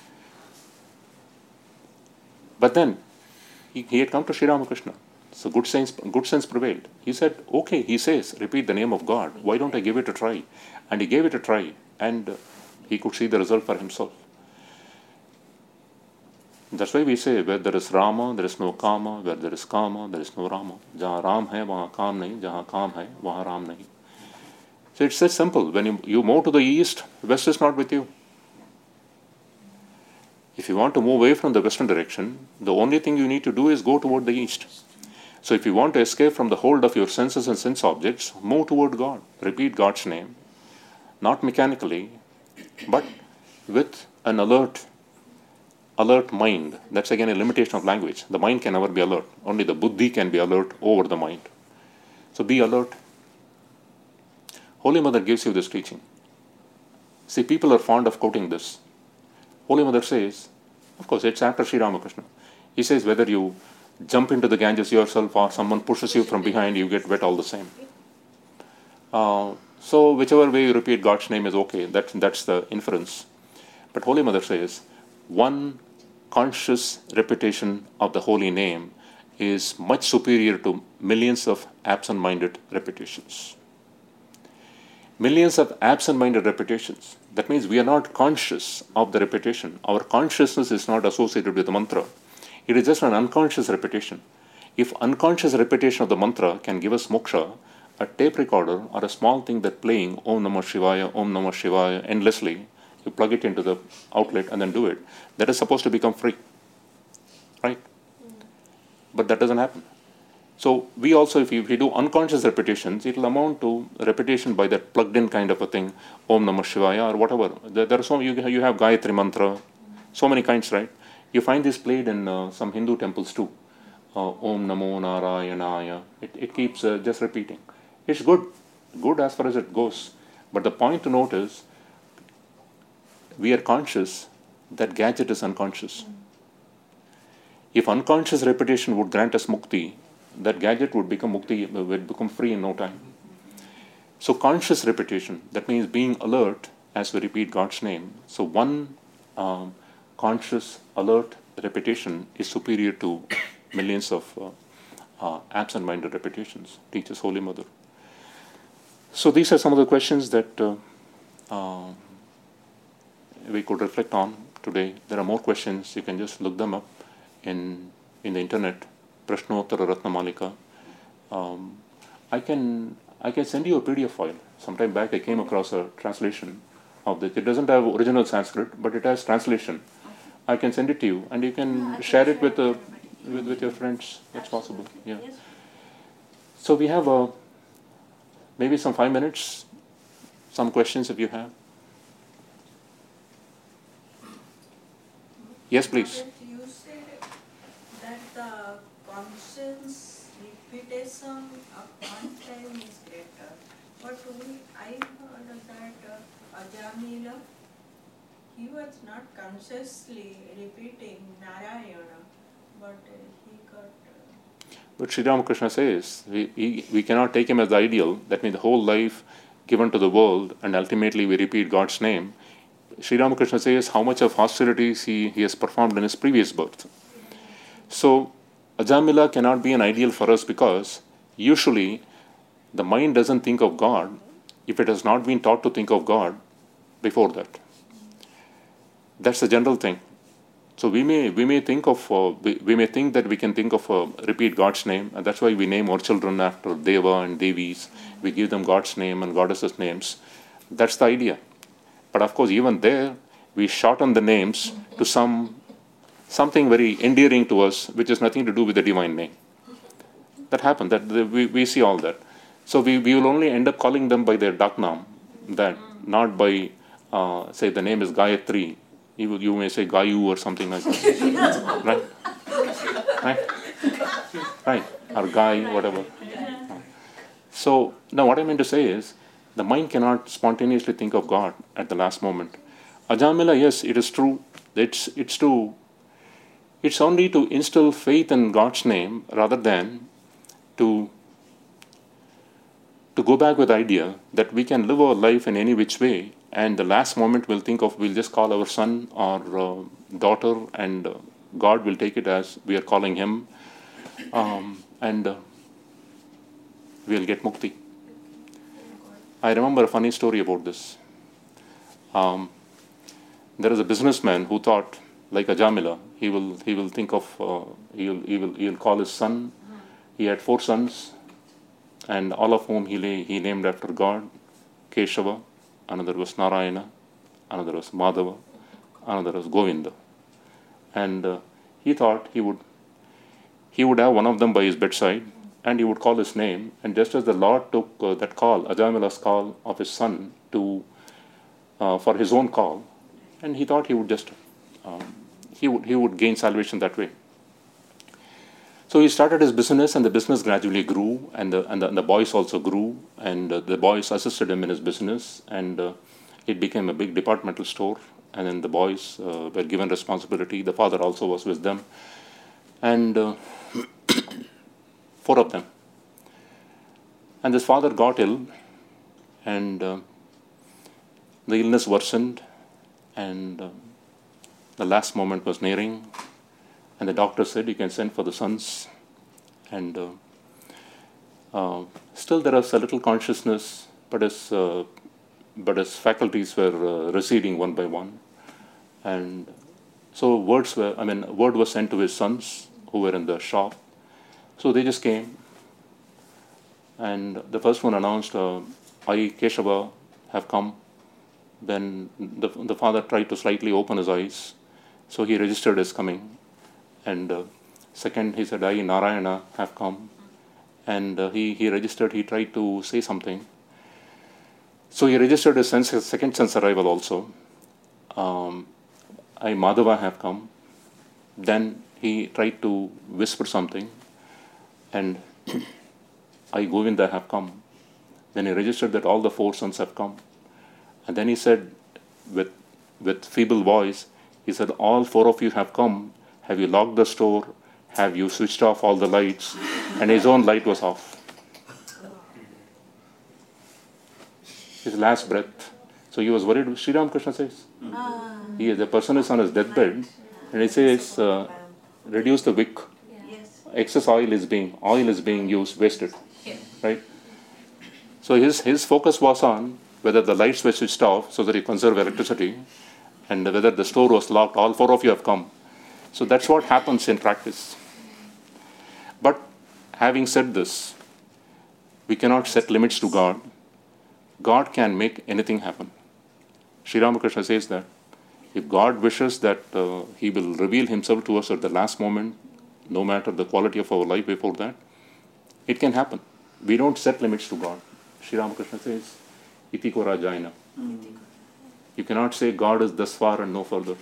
But then, he had come to Sri Ramakrishna. So good sense prevailed. He said, okay, he says, repeat the name of God. Why don't I give it a try? And he gave it a try, and he could see the result for himself. That's why we say, where there is Rama, there is no Kama. Where there is Kama, there is no Rama. Jahan Ram hai, wahan Kam nahi. Jahan Kam hai, wahan Ram nahi. So it's so simple. When you move to the east, west is not with you. If you want to move away from the western direction, the only thing you need to do is go toward the east. So if you want to escape from the hold of your senses and sense objects, move toward God. Repeat God's name. Not mechanically, but with an alert mind. That's again a limitation of language. The mind can never be alert. Only the buddhi can be alert over the mind. So be alert. Holy Mother gives you this teaching. See, people are fond of quoting this. Holy Mother says, of course, it's after Sri Ramakrishna. He says, whether you jump into the Ganges yourself or someone pushes you from behind, you get wet all the same. So whichever way you repeat God's name is okay. That's the inference. But Holy Mother says, one conscious repetition of the holy name is much superior to millions of absent-minded repetitions. millions of absent-minded repetitions. That means we are not conscious of the repetition. Our consciousness is not associated with the mantra. It is just an unconscious repetition. If unconscious repetition of the mantra can give us moksha, a tape recorder or a small thing that playing Om Namah Shivaya endlessly, you plug it into the outlet and then do it, that is supposed to become free. Right? But that doesn't happen. So we also, if we do unconscious repetitions, it will amount to repetition by that plugged-in kind of a thing, Om Namah Shivaya or whatever. There are so you have Gayatri mantra, so many kinds, right? You find this played in some Hindu temples too. Om Namo Narayanaya. It keeps just repeating. It's good as far as it goes. But the point to note is, we are conscious, that gadget is unconscious. If unconscious repetition would grant us mukti, that gadget would become mukti, would become free in no time. So conscious repetition, that means being alert as we repeat God's name. So one conscious, alert repetition is superior to millions of absent-minded repetitions, teaches Holy Mother. So these are some of the questions that we could reflect on today. There are more questions. You can just look them up in the internet. Prashnottara Ratnamalika. I can send you a PDF file. Sometime back I came across a translation of this. It doesn't have original Sanskrit, but it has translation. I can send it to you, and you can share it with your friends. That's possible. Yeah. So we have maybe some 5 minutes. Some questions if you have. Yes, please. You said that the conscious repetition of one time is greater. But I heard that Ajamila, he was not consciously repeating Narayana, but he got... But Sri Ramakrishna says, we cannot take him as the ideal. That means the whole life given to the world, and ultimately we repeat God's name. Sri Ramakrishna says how much of austerities he has performed in his previous birth. So Ajamila cannot be an ideal for us because usually the mind doesn't think of God if it has not been taught to think of God before that. That's the general thing. So we may think of we may think that we can think of repeat God's name, and that's why we name our children after Deva and Devis. We give them God's name and goddesses' names. That's the idea. But of course, even there, we shorten the names to something very endearing to us, which has nothing to do with the divine name. That happened. We see all that. So we will only end up calling them by their daknam, that not by say the name is Gayatri. You may say Gayu or something like that, right, or Gai, whatever. So now what I meant to say is, the mind cannot spontaneously think of God at the last moment. Ajamila, yes, it is true. It's only to instill faith in God's name rather than to go back with the idea that we can live our life in any which way, and the last moment we'll just call our son or daughter, and God will take it as we are calling him, and we'll get mukti. I remember a funny story about this. There is a businessman who thought, like Ajamila, he will think of he'll call his son. He had 4 sons, and all of whom he named after God. Keshava, another was Narayana, another was Madhava, another was Govinda. And he thought he would have one of them by his bedside, and he would call his name. And just as the Lord took that call, Ajamila's call of his son, for his own call, and he thought he would just he would gain salvation that way. So he started his business, and the business gradually grew, and the boys also grew, and the boys assisted him in his business, and it became a big departmental store. And then the boys were given responsibility. The father also was with them, and 4 of them. And this father got ill, and the illness worsened, and the last moment was nearing. And the doctor said, you can send for the sons. And still there was a little consciousness but his faculties were receding one by one. And so word was sent to his sons who were in the shop. So they just came, and the first one announced, I, Keshava, have come. Then the father tried to slightly open his eyes, so he registered his coming. And second, he said, I, Narayana, have come. And he registered, he tried to say something. So he registered his second sense arrival also. I, Madhava, have come. Then he tried to whisper something, and I, Govinda, have come. Then he registered that all the four sons have come. And then he said, with feeble voice, he said, all four of you have come. Have you locked the store? Have you switched off all the lights? And his own light was off. His last breath. So he was worried. Sri Ramakrishna says, the person is on his deathbed, and he says, reduce the wick. Excess oil is being used, wasted. Right? So his focus was on whether the lights were switched off so that he conserve electricity, and whether the store was locked. All four of you have come. So that's what happens in practice. But having said this, we cannot set limits to God. God can make anything happen. Sri Ramakrishna says that if God wishes that he will reveal himself to us at the last moment, no matter the quality of our life before that, it can happen. We don't set limits to God. Sri Ramakrishna says, Iti ko rajayana. You cannot say God is thus far and no further.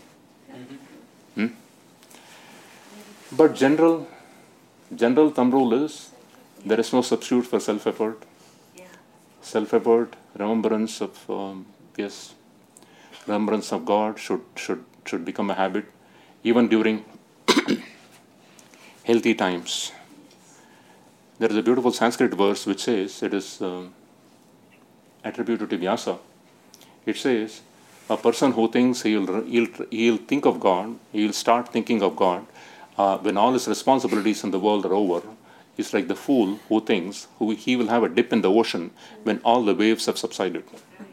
But general thumb rule is, there is no substitute for self-effort. Self-effort, remembrance of remembrance of God should become a habit, even during healthy times. There is a beautiful Sanskrit verse which says, it is attributed to Vyasa. It says, a person who thinks he'll think of God, he'll start thinking of God when all his responsibilities in the world are over, is like the fool who thinks he will have a dip in the ocean when all the waves have subsided.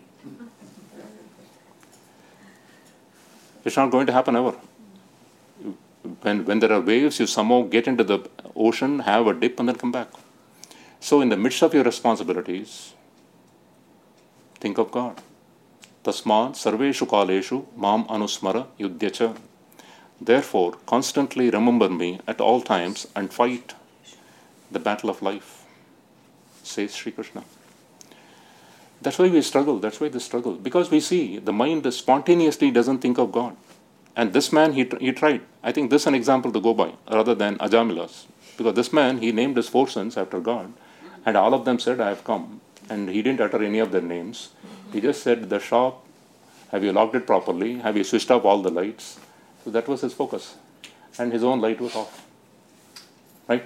It's not going to happen ever. When there are waves, you somehow get into the ocean, have a dip, and then come back. So in the midst of your responsibilities, think of God. Tasmad sarveshu kaleshu mam anusmara yudhyacha. Therefore, constantly remember me at all times and fight the battle of life, says Sri Krishna. That's why we struggle. That's why they struggle. Because we see the mind spontaneously doesn't think of God. And this man, he tried. I think this is an example to go by, rather than Ajamila's. Because this man, he named his four sons after God, and all of them said, I have come. And he didn't utter any of their names. He just said, the shop, have you locked it properly? Have you switched off all the lights? So that was his focus. And his own light was off. Right?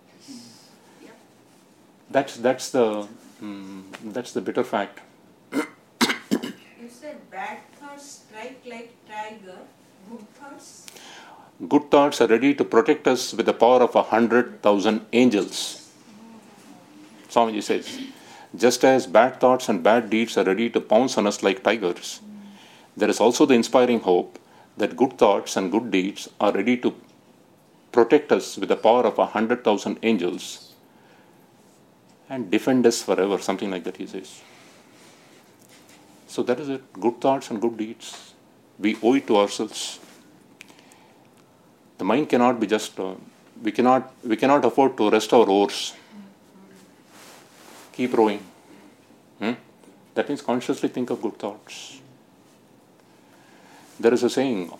That's the bitter fact. You said bad thoughts strike like tiger. Good thoughts? Good thoughts are ready to protect us with the power of 100,000 angels. Swamiji says, just as bad thoughts and bad deeds are ready to pounce on us like tigers, there is also the inspiring hope that good thoughts and good deeds are ready to protect us with the power of 100,000 angels and defend us forever, something like that he says. So that is it, good thoughts and good deeds. We owe it to ourselves. The mind cannot be just, we cannot afford to rest our oars. Keep rowing. That means consciously think of good thoughts. There is a saying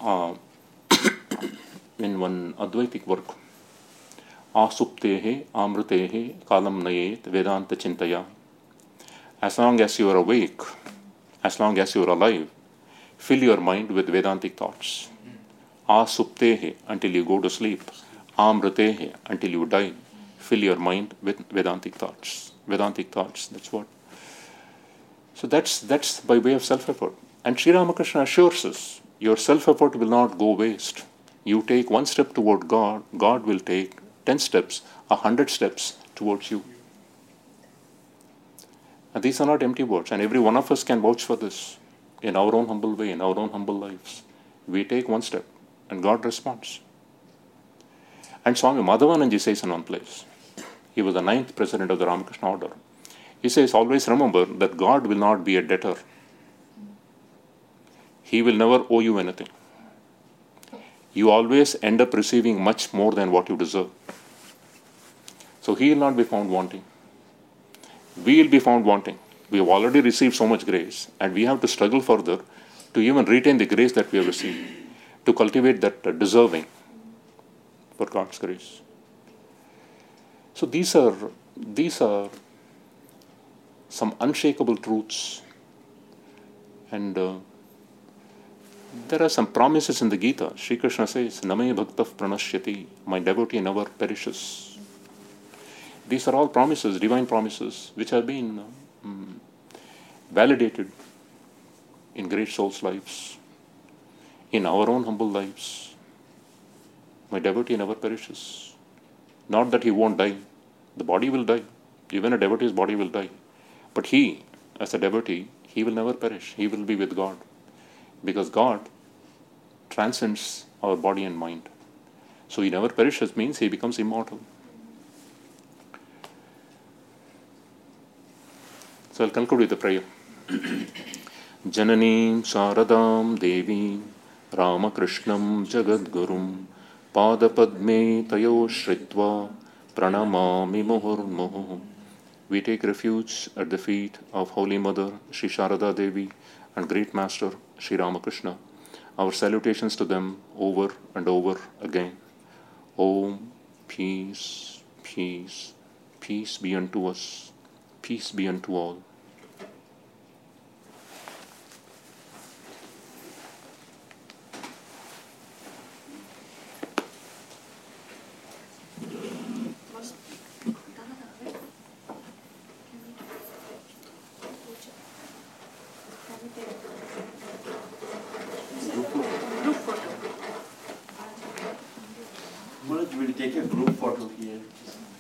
in one Advaitic work, Asuptehe amritehe kalam nayet vedanta chintaya. As long as you are awake, as long as you are alive, fill your mind with Vedantic thoughts. Asuptehe, until you go to sleep. Amritehe, until you die. Fill your mind with Vedantic thoughts. Vedantic thoughts, that's what. So that's by way of self-effort. And Sri Ramakrishna assures us, your self-effort will not go waste. You take one step toward God, God will take 10 steps, 100 steps towards you. And these are not empty words, and every one of us can vouch for this in our own humble way, in our own humble lives. We take one step, and God responds. And Swami Madhavananji says in one place, he was the 9th president of the Ramakrishna order. He says, always remember that God will not be a debtor. He will never owe you anything. You always end up receiving much more than what you deserve. So He will not be found wanting. We will be found wanting. We have already received so much grace, and we have to struggle further to even retain the grace that we have received, to cultivate that deserving for God's grace. So these are some unshakable truths, and there are some promises in the Gita. Sri Krishna says, Name Bhaktav Pranashyati, my devotee never perishes. These are all promises, divine promises, which have been validated in great souls' lives, in our own humble lives. My devotee never perishes. Not that he won't die. The body will die. Even a devotee's body will die. But he, as a devotee, he will never perish. He will be with God. Because God transcends our body and mind. So He never perishes means He becomes immortal. So I'll conclude with a prayer. Jananim Sharadam Devim Ramakrishnam Jagadgurum Padapadme Tayo Shritva Pranamami Muhurmuhu. We take refuge at the feet of Holy Mother Sri Sharada Devi and Great Master Sri Ramakrishna. Our salutations to them over and over again. Om, peace, peace, peace be unto us, peace be unto all. Manoj, we'll take a group photo here.